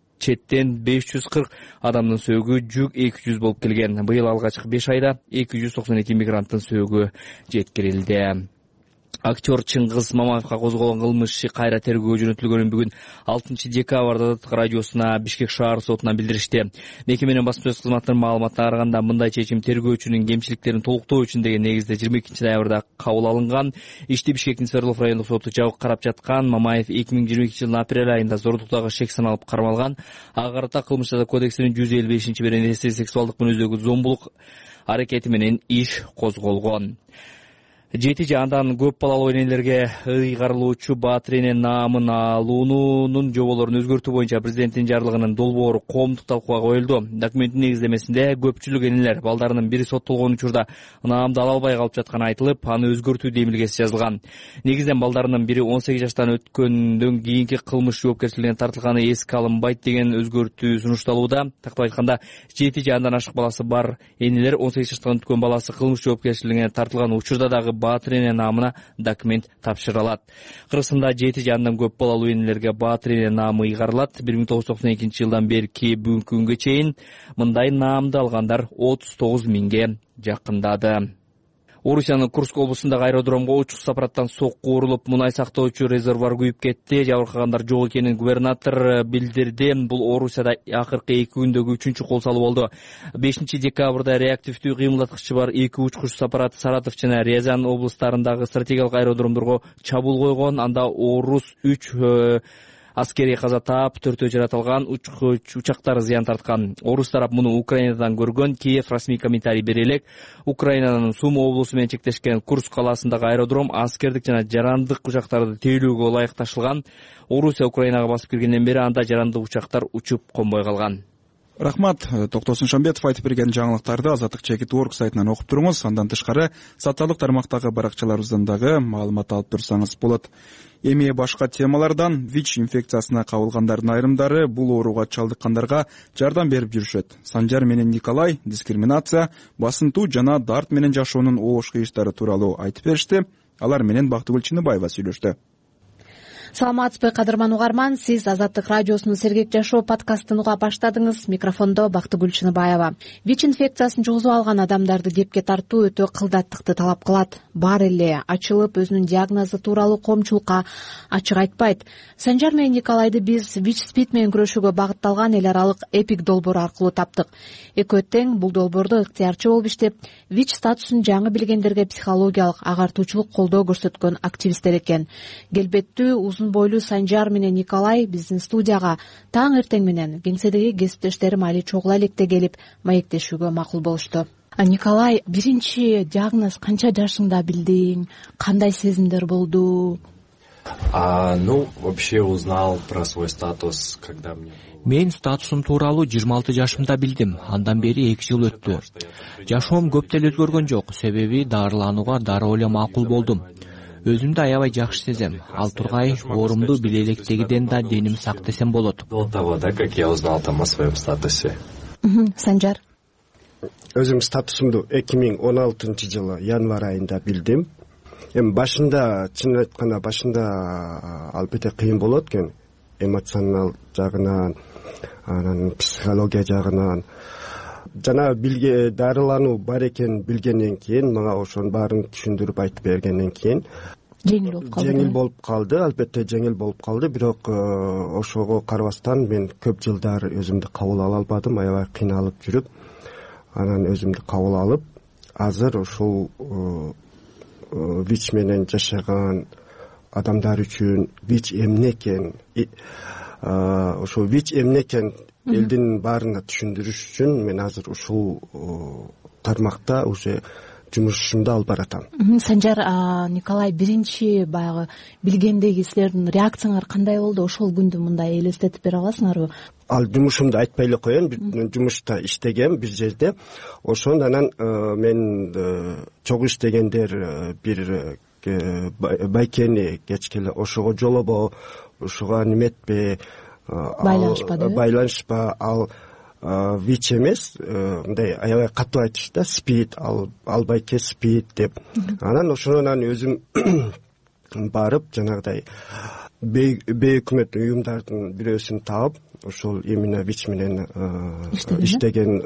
четтен беш жүз кырк адамдын сөөгү, жүк эки жүз болуп келген. Быйыл алгачкы беш айда эки жүз токсон эки мигранттын сөөгү жеткирилди. Актер Чыңгыз Мамаевка козголгон кылмыш иши кайра тергөөгө жөнөтүлгөнүн бүгүн алтынчы декабрда Азаттык радиосуна Бишкек шаар сотунан билдиришти. Мекеменин басма сөз кызматынын маалыматына караганда, мындай чечим тергөөчүнүн кемчиликтерин толуктоо үчүн деген негизде жыйырма экинчи ноябрда кабыл алынган. Ишти Бишкектин Свердлов райондук соту жабык карап жаткан. Мамаев эки миң жыйырма экинчи жылдын апрель айында зордуктагы шек саналып кармалган. Ага карата Кылмыш жаза кодексинин жүз элүү бешинчи беренеси сексуалдык мүнөздөгү зомбулук аракети менен иш козголгон. Жети же андан көп балалуу энелерге ыйгарылуучу Баатирене наамын алуунун жоболорун өзгөртүү боюнча президенттин жарлыгынын долбоору коомдук талкууга коюлду. Документтин негиздемесинде көпчүлүк энелер балдарынын бири соттолгон учурда наамды ала албай калып жатканы айтылып, аны өзгөртүү демилгеси жазылган. Негизден балдарынын бири он сегиз жаштан өткөндөн кийинки кылмыш жоопкерчилигине тартылганы эске алынбайт деген өзгөртүү сунушталууда. Тактап айтканда, жети же андан ашык баласы бар энелер он сегиз жаштан өткөн баласы кылмыш жоопкерчилигине тартылган учурда дагы Баатирене наамына документ тапшыра алат. Кыргызстанда жети же андан көп балалуу энелерге Баатирене наамы ыйгарылат. бир миң тогуз жүз токсон экинчи жылдан берки бүгүнкү күнгө чейин мындай наамды алгандар отуз тогуз миңге жакындады. Орусиянын Курск облусундагы аэродромго учук аппараттан сокку урулуп, мунай сактоочу резервуар күйүп кетти. Жабыркагандар жок экенин губернатор билдирди. Бул Орусияда акыркы эки күндөгү үчүнчү кол салуу болду. бешинчи декабрда реактивдүү кыймылдаткычы бар эки учкуч аппараты Саратов жана Рязань облустарындагы стратегиялык аэродромдорго чабуул койгон. Анда Орус үч аскери каза таап, төртөө жаратылган, учактар зыян тарткан. Орус тарап муну Украинадан көргөн. Киев расмий комментарий бере элек. Украинанын Сума облусу менен чектешкен Курск калаасындагы аэродром аскердик жана жарандык учактарды тейлөөгө ылайык ташылган. Орусия Украинага басып киргенден бери анда жарандык учактар учуп конбой калган. рахмат. Токтосун Шамбетов айтып берген жаңылыктарды Азаттык чекит орг сайтынан окуп туруңуз. Андан тышкары социалдык тармактагы баракчаларыбыздан дагы маалымат алып турсаңыз болот. Эми башка темалардан ВИЧ инфекциясына кабылгандардын айрымдары бул ооруга чалдыккандарга жардам берип жүрүшөт. Санжар менен Николай дискриминация, басынтуу жана дарт менен жашоонун оош кыйыштары тууралуу айтып беришти. Алар менен Бактыгүл Чыныбаева сүйлөштү. Саламатсызбы кадырман угарман, сиз Азаттык радиосунун Сергек жашоо подкастын уга баштадыңыз. Микрофондо Бактыгүл Чыныбаева. ВИЧ инфекциясын жугузуп алган адамдарды депке тартуу өтө кылдаттыкты талап кылат. Бар эле ачылып өзүнүн диагнозу тууралуу коомчулукка ачык айтпайт. Санжар менен Николайды биз ВИЧ СПИД менен күрөшүүгө багытталган эл аралык эпик долбоор аркылуу таптык. Экөө тең бул долбоордо ыктыярчы болуп иштеп, ВИЧ статусун жаңы билгендерге психологиялык агартуучулук колдоо көрсөткөн активисттер экен. Келбеттүү узун бойлуу Санжар менен Николай биздин студияга таң эртең менен кеңседеги кесиптештерим Али чогула электе келип маектешүүгө макул болушту. Николай, биринчи диагноз канча жашыңда билдиң? Кандай сезимдер болду? А, ну, вообще узнал про свой статус, когда мне... Мен статусум тууралуу жыйырма алты жашымда билдим. Андан бери эки жыл өттү. Жашоом көп деле өзгөргөн жок, себеби дарыланууга дароо эле макул болдум. Өзүмдү аябай жакшы сезем. Ал тургай оорумду биле электегиден да деним сак десем болот. До того, да, как я узнал там о своем статусе. Санжар? Өзүм статусумду эки миң он алтынчы жылы январь айында билдим. Эми башында, чын айтканда башында албетте кыйын болот экен, эмоционал жагынан, анан психология жагынан. Жана билге дарылануу бар экенин билгенден кийин, мага ошонун баарын түшүндүрүп айтып бергенден кийин жеңил болуп калды. Жеңил болуп калды, албетте жеңил болуп калды, бирок ошого карабастан мен көп жылдар өзүмдү кабыл ала албадым, аябай кыйналып жүрүп, анан өзүмдү кабыл алып, азыр ушул ВИЧ менен жашаган адамдар үчүн ВИЧ эмне экен, ошол ВИЧ эмне экен элдин баарына түшүндүрүш үчүн мен азыр ушул тармакта уже жумушумду алып баратам. Санжар, Николай, биринчи баягы билгендеги силердин реакцияңар кандай болду? Ошол күндү мындай элестетип бере аласыңарбы? Ал жумушумду айтпай эле коеюн, жумушта иштегем бир жерде. Ошон анан мен чогуу иштегендер бир байкени кечкеле ошого жолобо, ошого неметпе, байланышпады. Байланышпа, ал ВИЧ эмес, мындай аябай катуу айтышты да, СПИД, ал албайке СПИД деп. Анан ошонан өзүм барып, жанагыдай бейөкмөт уюмдардын бирөөсүн таап, ошол именно ВИЧ менен иштеген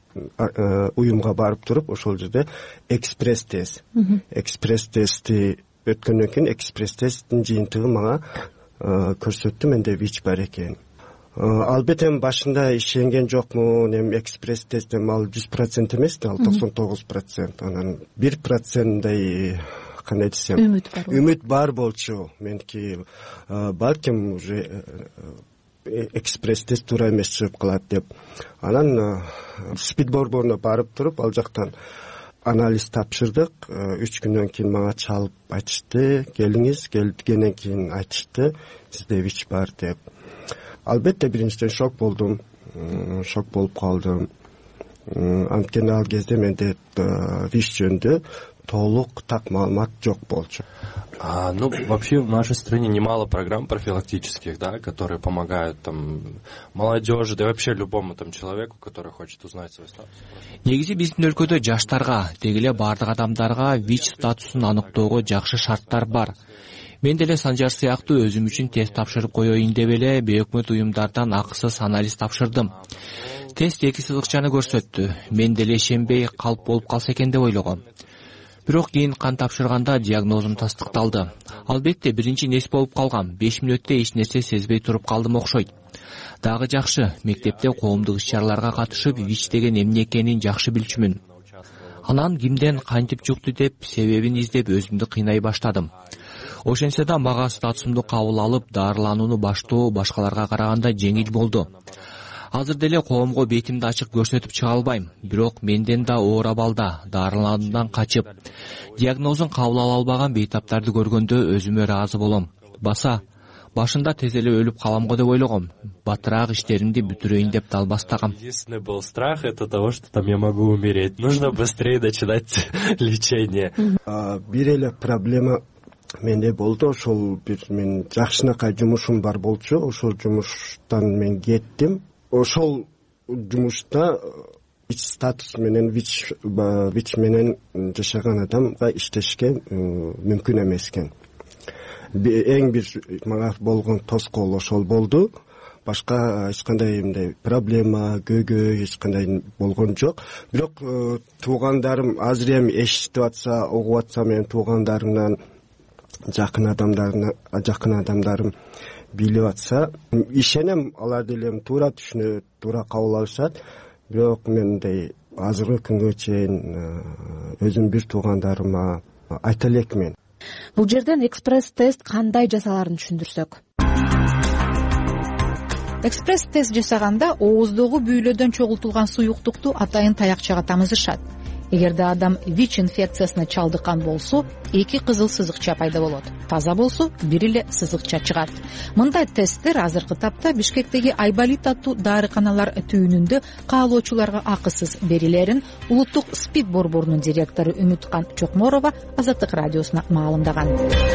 уюмга барып туруп, ошол жерде экспресс тест, экспресс тестти өткөндөн кийин экспресс тесттин жыйынтыгы мага көрсөттү, менде ВИЧ бар экен. Албетте башында ишенген жокмун, эми экспресс тест ал жүз процент эмес да, ал токсон тогуз процент. Анан бир проценттай кандай десем, үмүт бар болчу. Меники балким уже экспресс тест туура эмес чыгып калат деп. Анан СПИД борборуна барып туруп, ал жактан анализ тапшырдык. Үч күндөн кийин мага чалып айтышты, келиңиз, келгенден кийин айтышты, сизде ВИЧ бар деп. Албетте биринчиден шок болдум, шок болуп калдым. Анткени ал кезде менде ВИЧ жөнүндө толук так маалымат жок болчу. А, ну, вообще в нашей стране немало программ профилактических, да, которые помогают там молодежи, да и вообще любому там человеку, который хочет узнать свой статус. Негизи биздин өлкөдө жаштарга, деги эле бардык адамдарга ВИЧ статусун аныктоого жакшы шарттар бар. Мен деле Санжар сыяктуу өзүм үчүн тест тапшырып коеюн деп эле бейөкмөт уюмдардан акысыз анализ тапшырдым. Тест эки сызыкчаны көрсөттү. Мен деле ишенбей калп болуп калса экен деп ойлогом. Бирок кийин кан тапшырганда диагнозум тастыкталды. Албетте биринчи нес болуп калгам. беш мүнөттө эч нерсе сезбей туруп калдым окшойт. Дагы жакшы, мектепте коомдук иш-чараларга катышып, ВИЧ деген эмне экенин жакшы билчүмүн. Анан кимден кантип жукту деп себебин издеп өзүмдү кыйнай баштадым. Ошентсе да мага статусумду кабыл алып, дарыланууну баштоо башкаларга караганда жеңил болду. Азыр деле коомго бетимди ачык көрсөтүп чыга албайм, бирок менден да оор абалда, дарылануудан качып, диагнозун кабыл ала албаган бейтаптарды көргөндө өзүмө ыраазы болом. Баса, башында тез эле өлүп калам го деп ойлогом. Батыраак иштеримди бүтүрөйүн деп далбастагам. Единственный был страх это того, что там я могу умереть. Нужно быстрее начинать лечение. Бир эле проблема менде болду. Ошол бир мен жакшынакай жумушум бар болчу. Ошол жумуштан мен кеттим. Ошол жумушта вич статус менен вич вич менен жашаган адамга иштешке мүмкүн эмес экен. Эң бир мага болгон тоскоол ошол болду. Башка эч кандай мындай проблема, көйгөй эч кандай болгон жок. Бирок туугандарым азыр эми эшитип атса, угуп атса, менин туугандарымдан жакын адамдарына жакын адамдарым билип атса, ишенем алар деле туура түшүнөт, туура кабыл алышат. Бирок мен мындай азыркы күнгө чейин өзүм бир туугандарыма айта элекмин. Бул жерден экспресс-тест кандай жасалаарын түшүндүрсөк. Экспресс-тест жасаганда ооздогу бүйлөдөн чогултулган суюктукту атайын таякчага тамызышат. Эгерде адам ВИЧ инфекциясына чалдыккан болсо, эки кызыл сызыкча пайда болот. Таза болсо, бир эле сызыкча чыгат. Мындай тесттер азыркы тапта Бишкектеги Айболит аттуу дарыканалар түйүнүндө каалоочуларга акысыз берилерин улуттук СПИД борборунун директору Үмүткан Чокморова Азаттык радиосуна маалымдаган.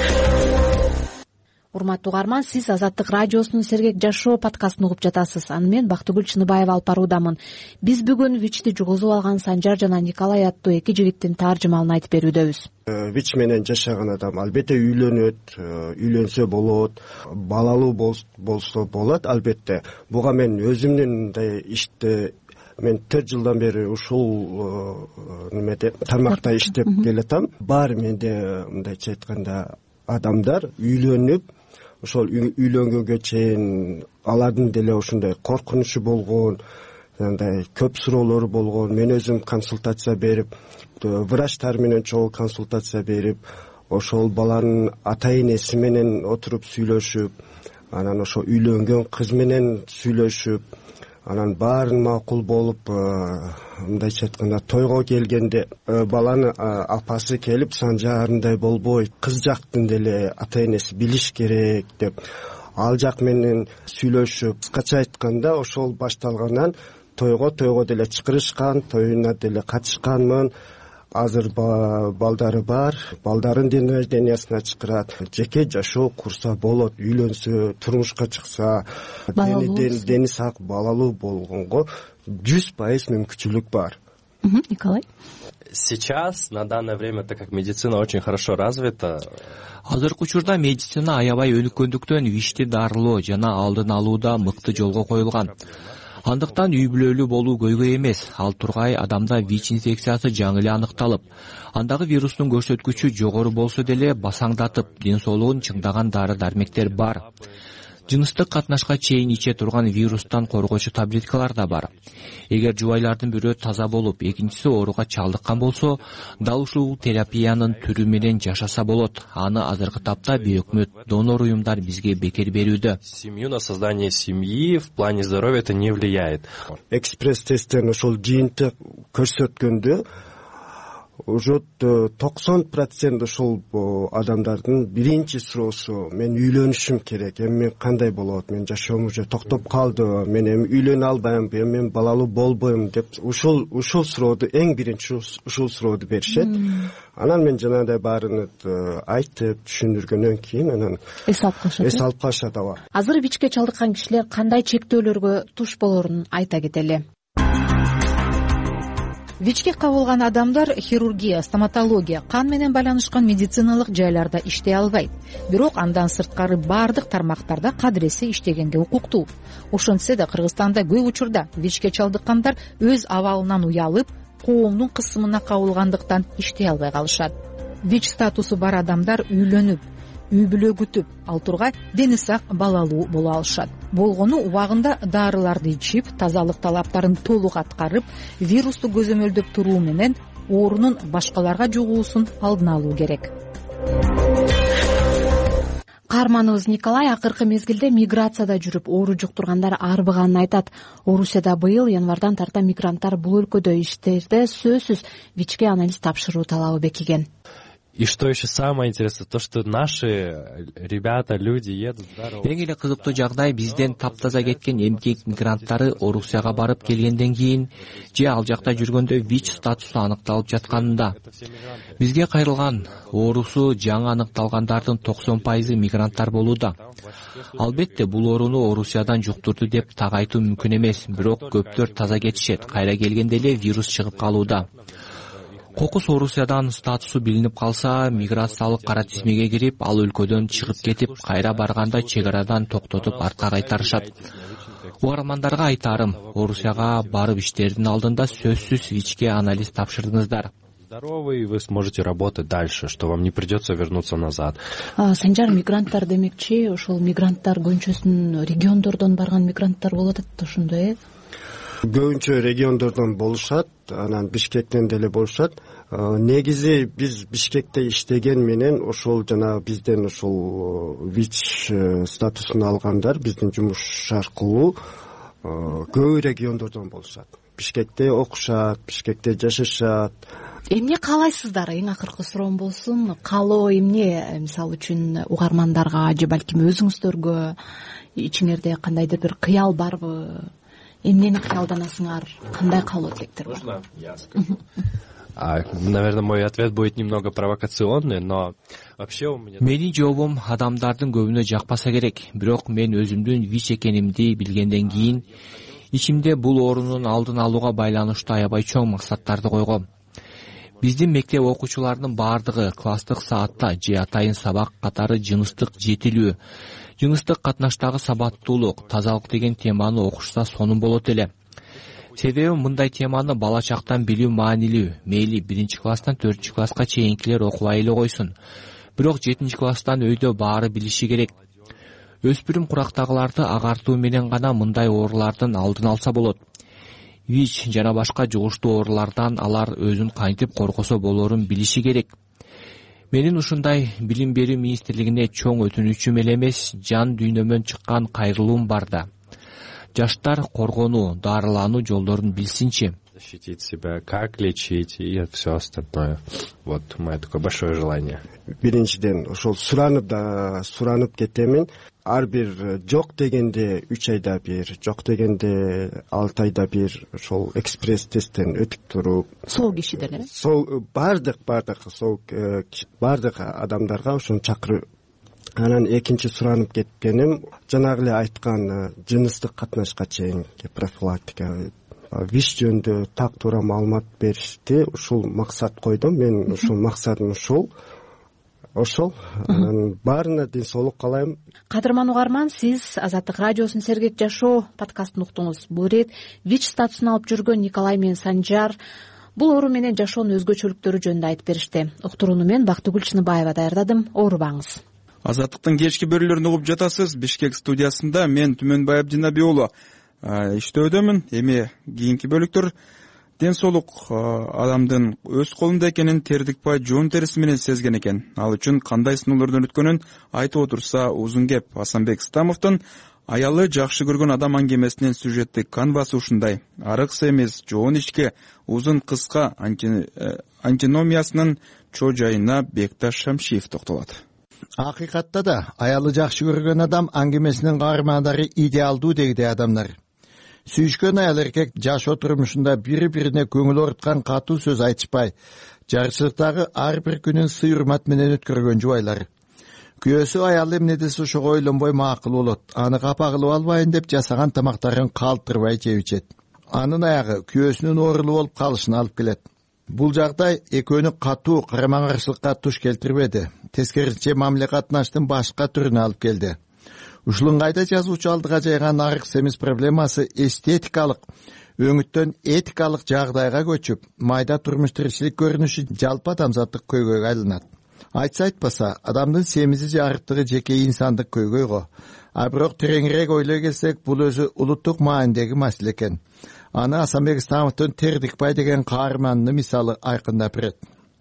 Урматтуу угарман, сиз Азаттык радиосунун Сергек жашоо подкастын угуп жатасыз. Аны мен Бактыгүл Чыныбаева алып баруудамын. Биз бүгүн ВИЧти жугузуп алган Санжар жана Николай аттуу эки жигиттин таржымалын айтып берүүдөбүз. ВИЧ менен жашаган адам албетте үйлөнөт, үйлөнсө болот, балалуу болсо болот албетте. Буга мен өзүмдүн мындай иште мен төрт жылдан бери ушул немеде тармакта иштеп келатам. Бар менде мындайча айтканда адамдар үйлөнүп, ошол үйлөнгөнгө чейин алардын деле ушундай коркунучу болгон, андай көп суроолору болгон. Мен өзүм консультация берип, врачтар менен чогуу консультация берип, ошол баланын ата энеси менен отуруп сүйлөшүп, анан ошо үйлөнгөн кыз менен сүйлөшүп, анан баарын макул болуп, мындайча айтканда тойго келгенде баланын апасы келип, Санжарындай болбойт, кыз жактын деле ата энеси билиш керек деп, ал жак менен сүйлөшүп, кыскача айтканда ошол башталгандан тойго тойго деле чакырышкан, тоюна деле катышканмын. Азыр балдары бар, балдарын ден рождениясына чакырат, жеке жашоо курса болот, үйлөнсө, турмушка чыкса, дени сак, балалуу болгонго жүз пайыз мүмкүнчүлүк бар. Николай? Сейчас, на данное время, так как медицина очень хорошо развита, азыркы учурда медицина аябай өнүккөндүктөн ВИЧти дарылоо жана алдын алууда мыкты жолго коюлган. Андыктан үй бүлөлүү болуу көйгөй эмес. Ал тургай адамда ВИЧ инфекциясы жаңы эле аныкталып, андагы вирустун көрсөткүчү жогору болсо деле басаңдатып, ден соолугун чыңдаган дары-дармектер бар. Жыныстык катнашка чейин иче турган вирустан коргоочу таблеткалар да бар. Эгер жубайлардын бирөө таза болуп, экинчиси ооруга чалдыккан болсо, дал ушул терапиянын түрү менен жашаса болот. Аны азыркы тапта бейөкмөт донор уюмдар бизге бекер берүүдө. Семью на создание семьи в плане здоровья это не влияет. Экспресс-тесттен ошол жыйынтык көрсөткөндө уже токсон процент ошол адамдардын биринчи суроосу мен үйлөнүшүм керек, эми мен кандай болот, мен жашоом уже токтоп калды, мен эми үйлөнө албайм, эми мен балалуу болбойм деп ушул ушул сурооду эң биринчи ушул сурооду беришет. Анан мен жанагындай баарын айтып түшүндүргөндөн кийин анан эс алып калышат. Эс алып калышат, ооба. Азыр ВИЧке чалдыккан кишилер кандай чектөөлөргө туш болорун айта кетели. ВИЧке кабылган адамдар хирургия, стоматология, кан менен байланышкан медициналык жайларда иштей албайт. Бирок андан сырткары бардык тармактарда кадыресе иштегенге укуктуу. Ошентсе да Кыргызстанда көп учурда ВИЧке чалдыккандар өз абалынан уялып, коомдун кысымына кабылгандыктан иштей албай калышат. ВИЧ статусу бар адамдар үйлөнүп, үй бүлө күтүп, ал тургай дени сак, балалуу боло алышат. Болгону убагында дарыларды ичип, тазалык талаптарын толук аткарып, вирусту көзөмөлдөп туруу менен оорунун башкаларга жугуусун алдын алуу керек. Каарманыбыз Николай акыркы мезгилде миграцияда жүрүп, оору жуктургандар арбыганын айтат. Орусияда быйыл январдан тарта мигранттар бул өлкөдө иштерде сөзсүз ВИЧке анализ тапшыруу талабы бекиген. И что еще самое интересное, то, что наши ребята, люди едут здорово. Эң эле кызыктуу жагдай бизден таптаза кеткен эмгек мигранттары Орусияга барып келгенден кийин же ал жакта жүргөндө ВИЧ статусу аныкталып жатканында. Бизге кайрылган оорусу жаңы аныкталгандардын токсон пайызы мигранттар болууда. Албетте бул ооруну Орусиядан жуктурду деп так айтуу мүмкүн эмес, бирок көптөр таза кетишет, кайра келгенде эле вирус чыгып калууда. Кокус Орусиядан статусу билинип калса, миграциялык кара тизмеге кирип, ал өлкөдөн чыгып кетип, кайра барганда чек арадан токтотуп артка кайтарышат. Угармандарга айтарым, Орусияга барып иштердин алдында сөзсүз ВИЧке анализ тапшырдыңыздар. Здоровый, вы сможете работать дальше, что вам не придется вернуться назад. Санжар, мигранттар демекчи, ошол мигранттар көбүнчөсүн региондордон барган мигранттар болот ошондой э? Көбүнчө региондордон болушат, анан Бишкектен деле болушат. Негизи биз Бишкекте иштеген менен ошол жана бизден ошол ВИЧ статусун алгандар биздин жумуш аркылуу көп региондордон болушат. Бишкекте окушат, Бишкекте жашашат. Эмне каалайсыздар? Эң акыркы суроом болсун. Каалоо эмне, мисалы үчүн угармандарга же балким өзүңүздөргө ичиңерде кандайдыр бир кыял барбы? Эмнени кыялданасыңар? Кандай каалоо тилектер бар? Наверное, мой ответ будет немного провокационный, но вообще у меня... Менин жообум адамдардын көбүнө жакпаса керек, бирок мен өзүмдүн ВИЧ экенимди билгенден кийин ичимде бул оорунун алдын алууга байланыштуу аябай чоң максаттарды койгом. Биздин мектеп окуучуларынын баардыгы класстык саатта же атайын сабак катары жыныстык жетилүү, жыныстык катнаштагы сабаттуулук, тазалык деген теманы окушса сонун болот эле. Себеби мындай теманы бала чактан билүү маанилүү. Мейли биринчи класстан төртүнчү класска чейинкилер окубай эле койсун. Бирок жетинчи класстан өйдө баары билиши керек. Өспүрүм курактагыларды агартуу менен гана мындай оорулардын алдын алса болот. ВИЧ жана башка жугуштуу оорулардан алар өзүн кантип коргосо болорун билиши керек. Менин ушундай билим берүү министрлигине чоң өтүнүчүм эле эмес, жан дүйнөмөн чыккан кайрылуум бар да. Жаштар коргонуу, дарылануу жолдорун билсинчи. Защитить себя, как лечить и все остальное. Вот мое такое большое желание. Биринчиден ошол суранып да суранып кетемин. Ар бир жок дегенде үч айда бир, жок дегенде алты айда бир ошол экспресс тесттен өтүп туруп. Сол кишиден эле? Сол бардык бардык сол бардык адамдарга ошону чакырып. Анан экинчи суранып кеткеним жанагы эле айткан жыныстык катнашка чейинки профилактика. ВИЧ жөнүндө так туура маалымат беришти. Ушул максат койдум. Мен ушул максатым ушул. Ошол. Анан баарына ден соолук каалайм. Кадырман угарман, сиз Азаттык радиосунун Сергек жашоо подкастын уктуңуз. Бул ирет ВИЧ статусун алып жүргөн Николай менен Санжар бул оору менен жашоонун өзгөчөлүктөрү жөнүндө айтып беришти. Уктурууну мен Бактыгүл Чыныбаева даярдадым. Оорубаңыз. Азаттыктын кечки бөлүлөрүн угуп жатасыз. Бишкек студиясында мен Түмөнбай Абдинаби уулу иштөөдөмүн. Эми кийинки бөлүктөр ден соолук адамдын өз колунда экенин Тердикбай жоон териси менен сезген экен. Ал үчүн кандай сыноолордон өткөнүн айтып отурса узун кеп. Асанбек Стамовдун аялы жакшы көргөн адам аңгемесинин сюжеттик канвасы ушундай. Арыкс эмес, жоон ичке, узун кыска антиномиясынын чоо жайына Бекташ Шамшиев токтолот. Акыйкатта да аялы жакшы көргөн адам аңгемесинин каармандары идеалдуу дегидей адамдар. Сүйүшкөн аял эркек жашоо турмушунда бири-бирине көңүл оруткан катуу сөз айтышпай, жарчылыктагы ар бир күнүн сый урмат менен өткөргөн жубайлар. Күйөөсү аялы эмне десе ошого ойлонбой макул болот. Аны капа кылып албайын деп жасаган тамактарын калтырбай жеп ичет. Анын аягы күйөөсүнүн оорулуу болуп калышына алып келет. Бул жагдай экөөнү катуу карама каршылыкка туш келтирбеди. Тескерисинче мамиле катнаштын башка түрүнө алып келди. Ушул кайда жазуучу алдыга жайган арыкс эмес проблемасы эстетикалык, өңүттөн этикалык жагдайга көчүп, майда турмуш тиричилик көрүнүшү жалпы адамзаттык көйгөйгө айланат. Айтса айтпаса, адамдын семизи же арыктыгы жеке инсандык көйгөйгө. А бирок тереңирээк ойлой келсек, бул өзү улуттук маанидеги маселе экен. Аны Асанбек Стамовдун Тердикбай деген каарманынын мисалы айкындап берет.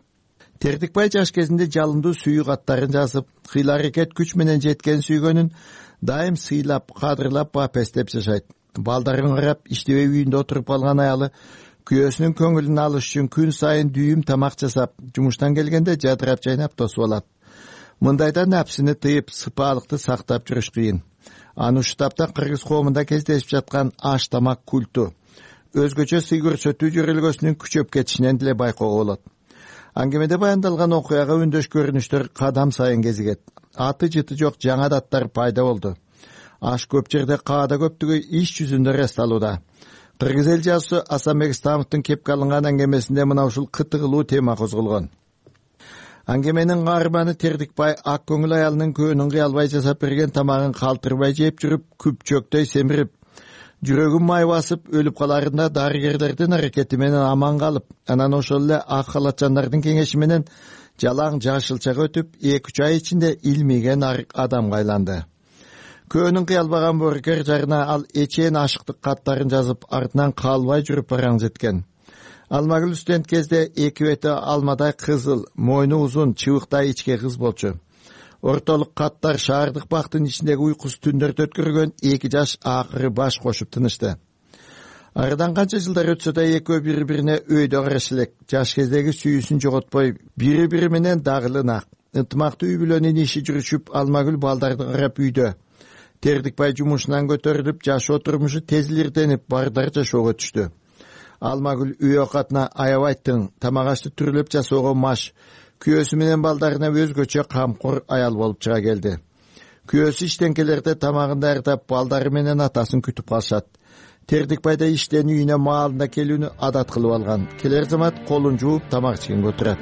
Тердикбай жаш кезинде жалындуу сүйүү каттарын жазып, кыйла аракет күч менен жеткен сүйгөнүн дайым сыйлап, кадырлап, бапестеп жашайт. Балдарын карап, иштебей үйүндө отуруп калган аялы күйөөсүнүн көңүлүн алыш үчүн күн сайын дүйүм тамак жасап, жумуштан келгенде жадырап жайнап тосуп алат. Мындайда напсыны тыйып, сыпаалыкты сактап жүрүш кыйын. Аны ушул тапта кыргыз коомунда кездешип жаткан аш тамак культу өзгөчө сый көрсөтүү жөрөлгөсүнүн күчөп кетишинен деле байкоого болот. Аңгемеде баяндалган окуяга өндөш көрүнүштөр кадам сайын кезигет. Аты жыты жок жаңа адаттар пайда болду. Аш көп жерде каада көптүгү иш жүзүндө расталууда. Кыргыз эл жазуусу Асанбек Ыстамовдун кепке алынган аңгемесинде мына ушул кытыгылуу тема козголгон. Аңгеменин каарманы Тердикбай ак көңүл аялынын көөнүн кыялбай жасап берген тамагын калтырбай жеп жүрүп, күпчөктөй семирип, жүрөгүн май басып өлүп каларында дарыгерлердин аракети менен аман калып, анан ошол эле ак халатчандардын кеңеши менен жалаң жашылчага өтүп, эки үч ай ичинде илмиген адамга айланды. Көөнүн кыялбаган боркер жарына ал эчен ашыктык каттарын жазып, артынан калбай жүрүп бараң жеткен. Алмагүл студент кезде эки бети алмадай кызыл, мойну узун, чыбыктай ичке кыз болчу. Ортолук каттар шаардык бактын ичиндеги уйкусуз түндөрдү өткөргөн эки жаш акыры баш кошуп тынышты. Арадан канча жылдар өтсө да экөө бири-бирине өйдө караш элек, жаш кездеги сүйүүсүн жоготпой, бири-бири менен дагылынак, ынтымактуу үй бүлөнүн иши жүрүшүп, Алмагүл балдарды карап үйдө. Тердикбай жумушунан көтөрүлүп, жашоо турмушу тез илирденип, бардар жашоого түштү. Алмагүл үй окатына аябайттың, тамак ашты түрлөп жасоого маш, күйөөсү менен балдарына өзгөчө камкор аял болуп чыга келди. Күйөөсү иштен келерде тамагын даярдап, балдары менен атасын күтүп калышат. Тердикбай да иштен үйүнө маалында келүүнү адат кылып алган. Келер замат колун жууп тамак ичкенге отурат.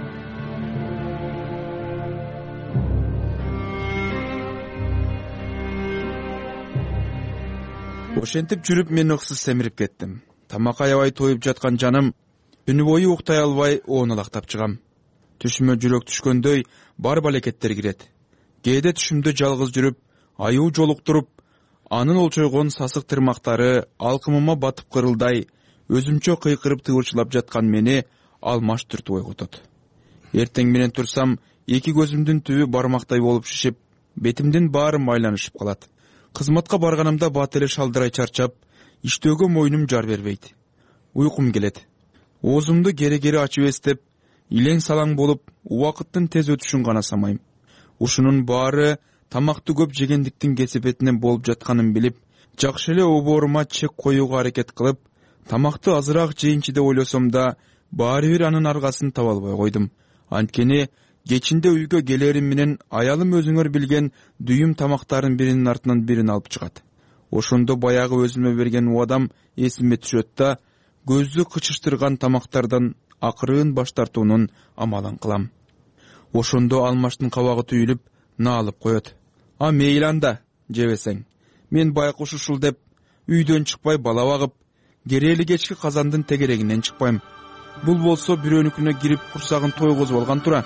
Ошентип жүрүп мен ыксыз семирип кеттим. Тамак аябай тоюп жаткан жаным түнү бою уктай албай оонолактап чыгам. Түшүмө жүрөк түшкөндөй бар балекеттер кирет. Кээде түшүмдө жалгыз жүрүп, аюу жолуктуруп, анын олчойгон сасык тырмактары алкымыма батып кырылдай, өзүмчө кыйкырып тыбырчылап жаткан мени алмаш түртүп ойготот. Эртең менен турсам, эки көзүмдүн түбү бармактай болуп шишип, бетимдин баары майланышып калат. Кызматка барганымда бат эле шалдырай чарчап, иштөөгө мойнум жар бербейт. Уйкум келет. Оозумду кере-кере ачып эстеп, илең салаң болуп, убакыттын тез өтүшүн гана самайм. Ушунун баары тамакты көп жегендиктин кесепетинен болуп жатканын билип, жакшы эле обоорума чек коюуга аракет кылып, тамакты азыраак жейинчи деп ойлосом да, баары бир анын аргасын таба албай койдум. Анткени кечинде үйгө келерим менен аялым өзүңөр билген дүйүм тамактардын биринин артынан бирин алып чыгат. Ошондо баягы өзүмө берген убадам эсиме түшөт да, көздү кычыштырган тамактардан акырын баш тартуунун амалын кылам. Ошондо алмаштын кабагы түйүлүп, наалып коет. А мейли анда, жебесең. Мен байкуш ушул деп, үйдөн чыкпай бала багып, керели кечки казандын тегерегинен чыкпайм. Бул болсо бирөөнүкүнө кирип курсагын тойгозуп алган тура.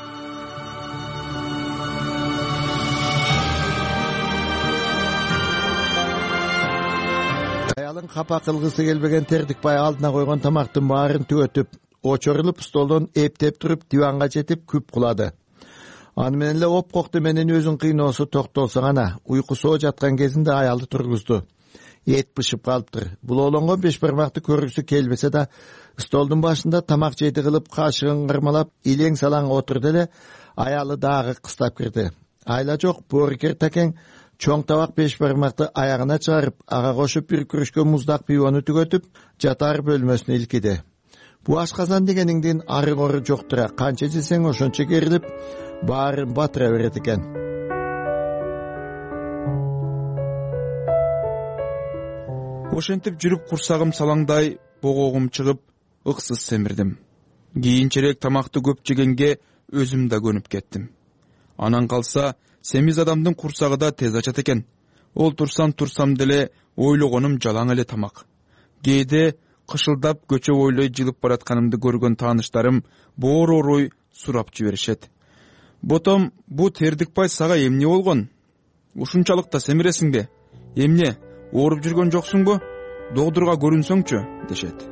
Аялын капа кылгысы келбеген Тердикбай алдына койгон тамактын баарын түгөтүп, очорулуп столдон эптеп туруп диванга жетип күп кулады. Аны менен эле опкокты менен өзүн кыйноосу токтолсо гана, уйкусоо жаткан кезинде аялды тургузду. Эт бышып калыптыр. Бул олонгон беш бармакты көргүсү келбесе да, столдун башында тамак жейди кылып, кашыгын кырмалап, илең салаң отурду эле, аялы дагы кыстап кирди. Айла жок, боорукер такең чоң табак беш бармакты аягына чыгарып, ага кошуп бир күрүшкө муздак пивону түгөтүп, жатар бөлмөсүнө илкиди. Бу ашказан дегениңдин ары гору жоктура, канча жесең ошончо керилип, баарын батыра берет экен. Ошентип жүрүп курсагым салаңдай, богогум чыгып, ыксыз семирдим. Кийинчерээк тамакты көп жегенге өзүм да көнүп кеттим. Анан калса, семиз адамдын курсагы да тез ачат экен. Ол турсам турсам деле ойлогонум жалаң эле тамак. Кээде кышылдап көчө бойлой жылып баратканымды көргөн тааныштарым боор орой сурап жиберишет. Ботом, бу Тердикбай сага эмне болгон? Ушунчалык да семиресиңби? Эмне, ооруп жүргөн жоксуңбу? Доодурга көрүнсөңчү, дешет.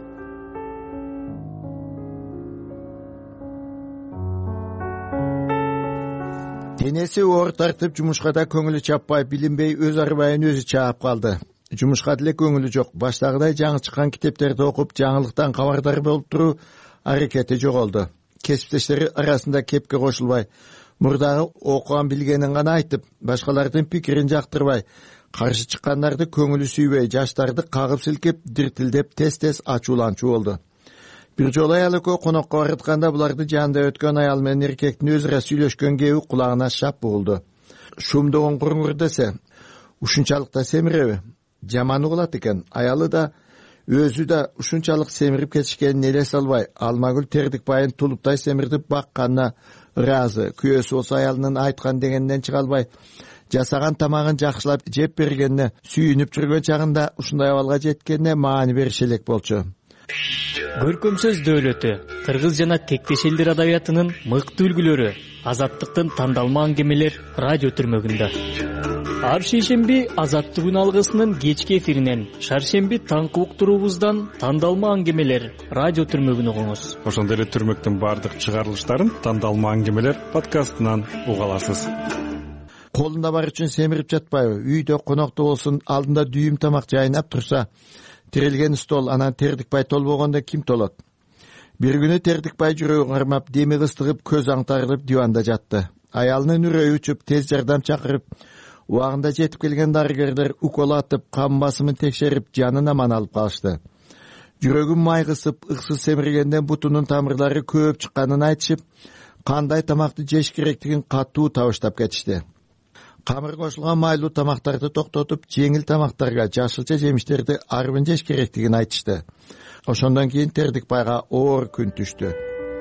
Денеси оор тартып, жумушка да көңүлү чаппай, билинбей өз арбайын өзү чаап калды. жумушка деле көңүлү жок. Баштагыдай жаңы чыккан китептерди окуп, жаңылыктан кабардар болуп туруу аракети жоголду. Кесиптештери арасында кепке кошулбай, мурдагы окуган билгенин гана айтып, башкалардын пикирин жактырбай, каршы чыккандарды көңүлү сүйбөй, жаштарды кагып силкеп, диртилдеп, тез-тез ачууланчу болду. Бир жолу аял экөө конокко баратканда буларды жанында өткөн аял менен эркектин өз ыра сүйлөшкөн кеби кулагына шап угулду. Шумдогон куруңур десе, ушунчалык да семиреби? Жаман угулат экен. Аялы да өзү да ушунчалык семирип кетишкенин элесе албай, Алмагүл Тердикбайын тулуптай семирдип бакканына ыраазы. Күйөөсү болсо аялынын айткан дегенден чыга албай, жасаган тамагын жакшылап жеп бергенине сүйүнүп жүргөн чагында ушундай абалга жеткенине маани бериши элек болчу. Көркөм сөз дөөлөтү, кыргыз жана тектеш элдер адабиятынын мыкты үлгүлөрү, Азаттыктын тандалма аңгемелер радио түрмөгүндө. Ар шейшемби Азаттык күн алгысынын кечки эфиринен, шаршемби таңкы уктуруубуздан тандалма аңгемелер радио түрмөгүн угуңуз. Ошондой эле түрмөктүн бардык чыгарылыштарын тандалма аңгемелер подкастынан уга аласыз. Колунда бар үчүн семирип жатпайбы? Үйдө конокто болсун, алдында дүйүм тамак жайнап турса, тирелген стол, анан Тердикбай толбогондо ким толот? Бир күнү Тердикбай жүрөгүн кармап, деми кыстыгып, көз аңтарылып диванда жатты. Аялынын үрөйү учуп, тез жардам чакырып, убагында жетип келген дарыгерлер укол атып, кан басымын текшерип, жанын аман алып калышты. Жүрөгүн май кысып, ыксыз семиргенден бутунун тамырлары көп чыкканын айтышып, кандай тамакты жеш керектигин катуу табыштап кетишти. Камыр кошулган майлуу тамактарды токтотуп, жеңил тамактарга, жашылча жемиштерди арбын жеш керектигин айтышты. Ошондон кийин Тердикбайга оор күн түштү.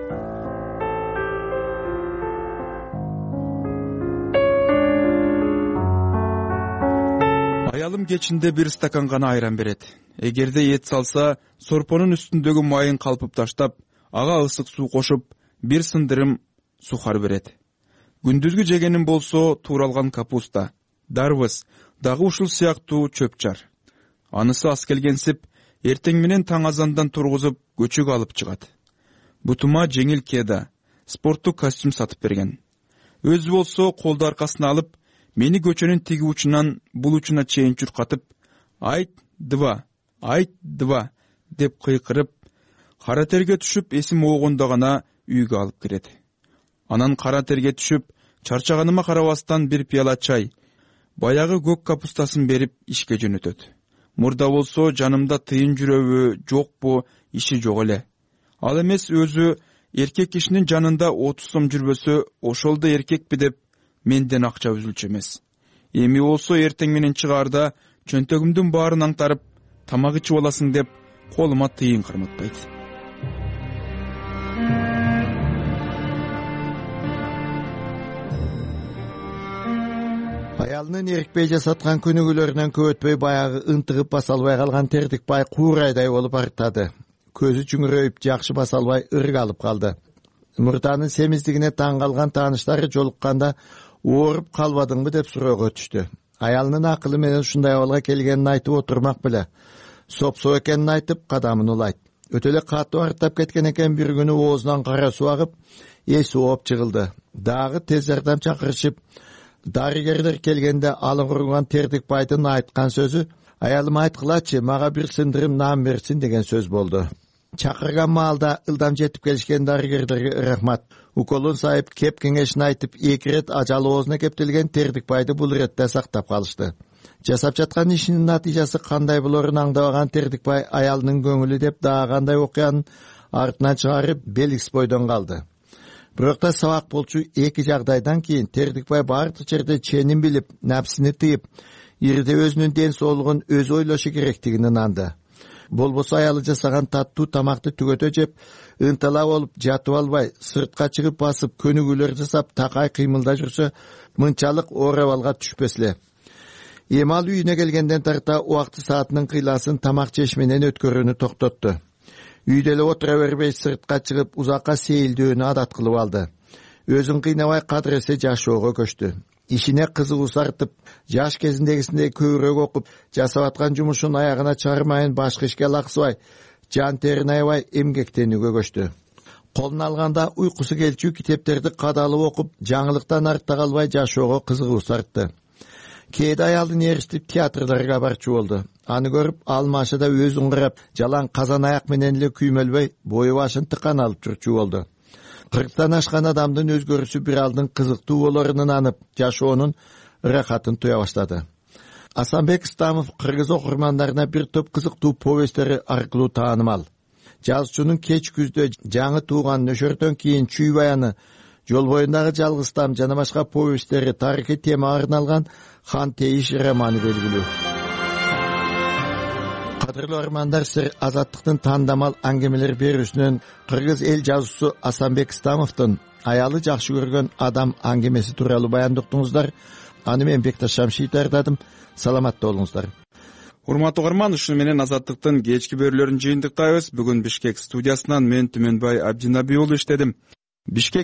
Аялым кечинде бир стакан гана айран берет. Эгерде эт салса, сорпонун үстүндөгү майын калпып таштап, ага ысык суу кошуп, бир сындырым сухар берет. Күндүзгү жегеним болсо тууралган капуста, дарбыз, дагы ушул сыяктуу чөп-чар. Анысы ас келгенсип, эртең менен таң азандан тургузуп, көчүгө алып чыгат. Бутума жеңил кеда, спорттук костюм сатып берген. Өзү болсо колду аркасына алып, мени көчөнүн тиги учунан бул учуна чейин чуркатып, айт два, айт два деп кыйкырып, кара терге түшүп, эсим оогондо гана үйгө алып кирет. Анан кара терге түшүп, чарчаганыма карабастан бир пияла чай, баягы көк капустасын берип ишке жөнөтөт. Мурда болсо жанымда тыйын жүрөбү, жокпу, иши жок эле. Ал эмес өзү эркек кишинин жанында отуз сом жүрбөсө, ошол да эркекпи деп менден акча үзүлчү эмес. Эми болсо эртең менен чыгаарда чөнтөгүмдүн баарын аңтарып, тамак ичип аласың деп колума тыйын карматпайт. Аялынын эрикпей жасаткан күнүгүлөрүнөн көп өтпөй баягы ынтыгып баса албай калган Тердикбай куурайдай болуп арыктады. Көзү чүңүрөйүп, жакшы баса албай ырык алып калды. Мурданын семиздигине таң калган тааныштары жолукканда ооруп калбадыңбы деп суроого түштү. Аялынын акылы менен ушундай абалга келгенин айтып отурмак беле. Сопсоо экенин айтып, кадамын улайт. Өтө эле катуу арыктап кеткен экен, бир күнү оозунан кара суу агып, эси ооп жыгылды. Дагы тез жардам чакырышып, дарыгерлер келгенде алыңгырган Тердикбайдын айткан сөзү «Аялым айткылачы, мага бир сындырым нан берсин» деген сөз болду. Чакырган маалда ылдам жетип келишкен дарыгерлерге рахмат. Уколун сайып, кеп кеңешин айтып, эки рет ажалы оозуна кептелген Тердикбайды бул иретте сактап калышты. Жасап жаткан ишинин натыйжасы кандай болорун аңдабаган Тердикбай аялынын көңүлү деп дагы кандай окуянын артынан чыгарып белгисиз бойдон калды. Бирок да сабак болчу эки жагдайдан кийин Тердикбай бардык жерде ченин билип, напсини тыйып, ирде өзүнүн ден соолугун өзү ойлошу керектигин ынанды. Болбосо аялы жасаган таттуу тамакты түгөтө жеп, ынтала болуп жатып албай, сыртка чыгып басып, көнүгүүлөр жасап, такай кыймылда жүрсө, мынчалык оор абалга түшпөс эле. Эми ал үйүнө келгенден тарта убакты саатынын кыйласын тамак жеш менен өткөрүүнү токтотту. Үйдө эле отура бербей сыртка чыгып, узакка сейилдөөнү адат кылып алды. Өзүн кыйнабай кадыресе жашоого көчтү. Ишине кызыгуусу артып, жаш кезиндегисиндей көбүрөөк окуп, жасап аткан жумушун аягына чыгармайын, башка ишке лаксыбай, жан терин аябай эмгектенүүгө көчтү. Колуна алганда уйкусу келчү китептерди кадалып окуп, жаңылыктан артта калбай жашоого кызыгуусу артты. кээде аялын ээрчитип театрларга барчу болду. Аны көрүп алмашыда өзүн кырап, жалаң казан аяк менен эле күймөлбөй, бою башын тыкан алып жүрчү болду. кырктан ашкан адамдын өзгөрүүсү бир алдын кызыктуу болорун анып, жашоонун ырахатын туя баштады. Асанбек Истамов кыргыз окурмандарына бир топ кызыктуу повесттери аркылуу таанымал. Жазуучунун кеч күздө жаңы тууган нөшөртөн кийин чүй баяны, жол боюндагы жалгызтам жана башка повесттери тарыхый темага арналган Хан Тейиш романы белгилүү. Кадырлуу армандар, сир Азаттыктын тандамал аңгемелер берүүсүнөн кыргыз эл жазуучусу Асанбек Истамовдун аялы жакшы көргөн адам аңгемеси тууралуу баяндоктуңуздар. Аны мен Бекташ Шамшиев даярдадым. Саламатта болуңуздар. Урматтуу угарман, ушуну менен Азаттыктын кечки берүүлөрүн жыйынтыктайбыз. Бүгүн Бишкек студиясынан мен Түмөнбай Абдинабий уулу иштедим. Бишкек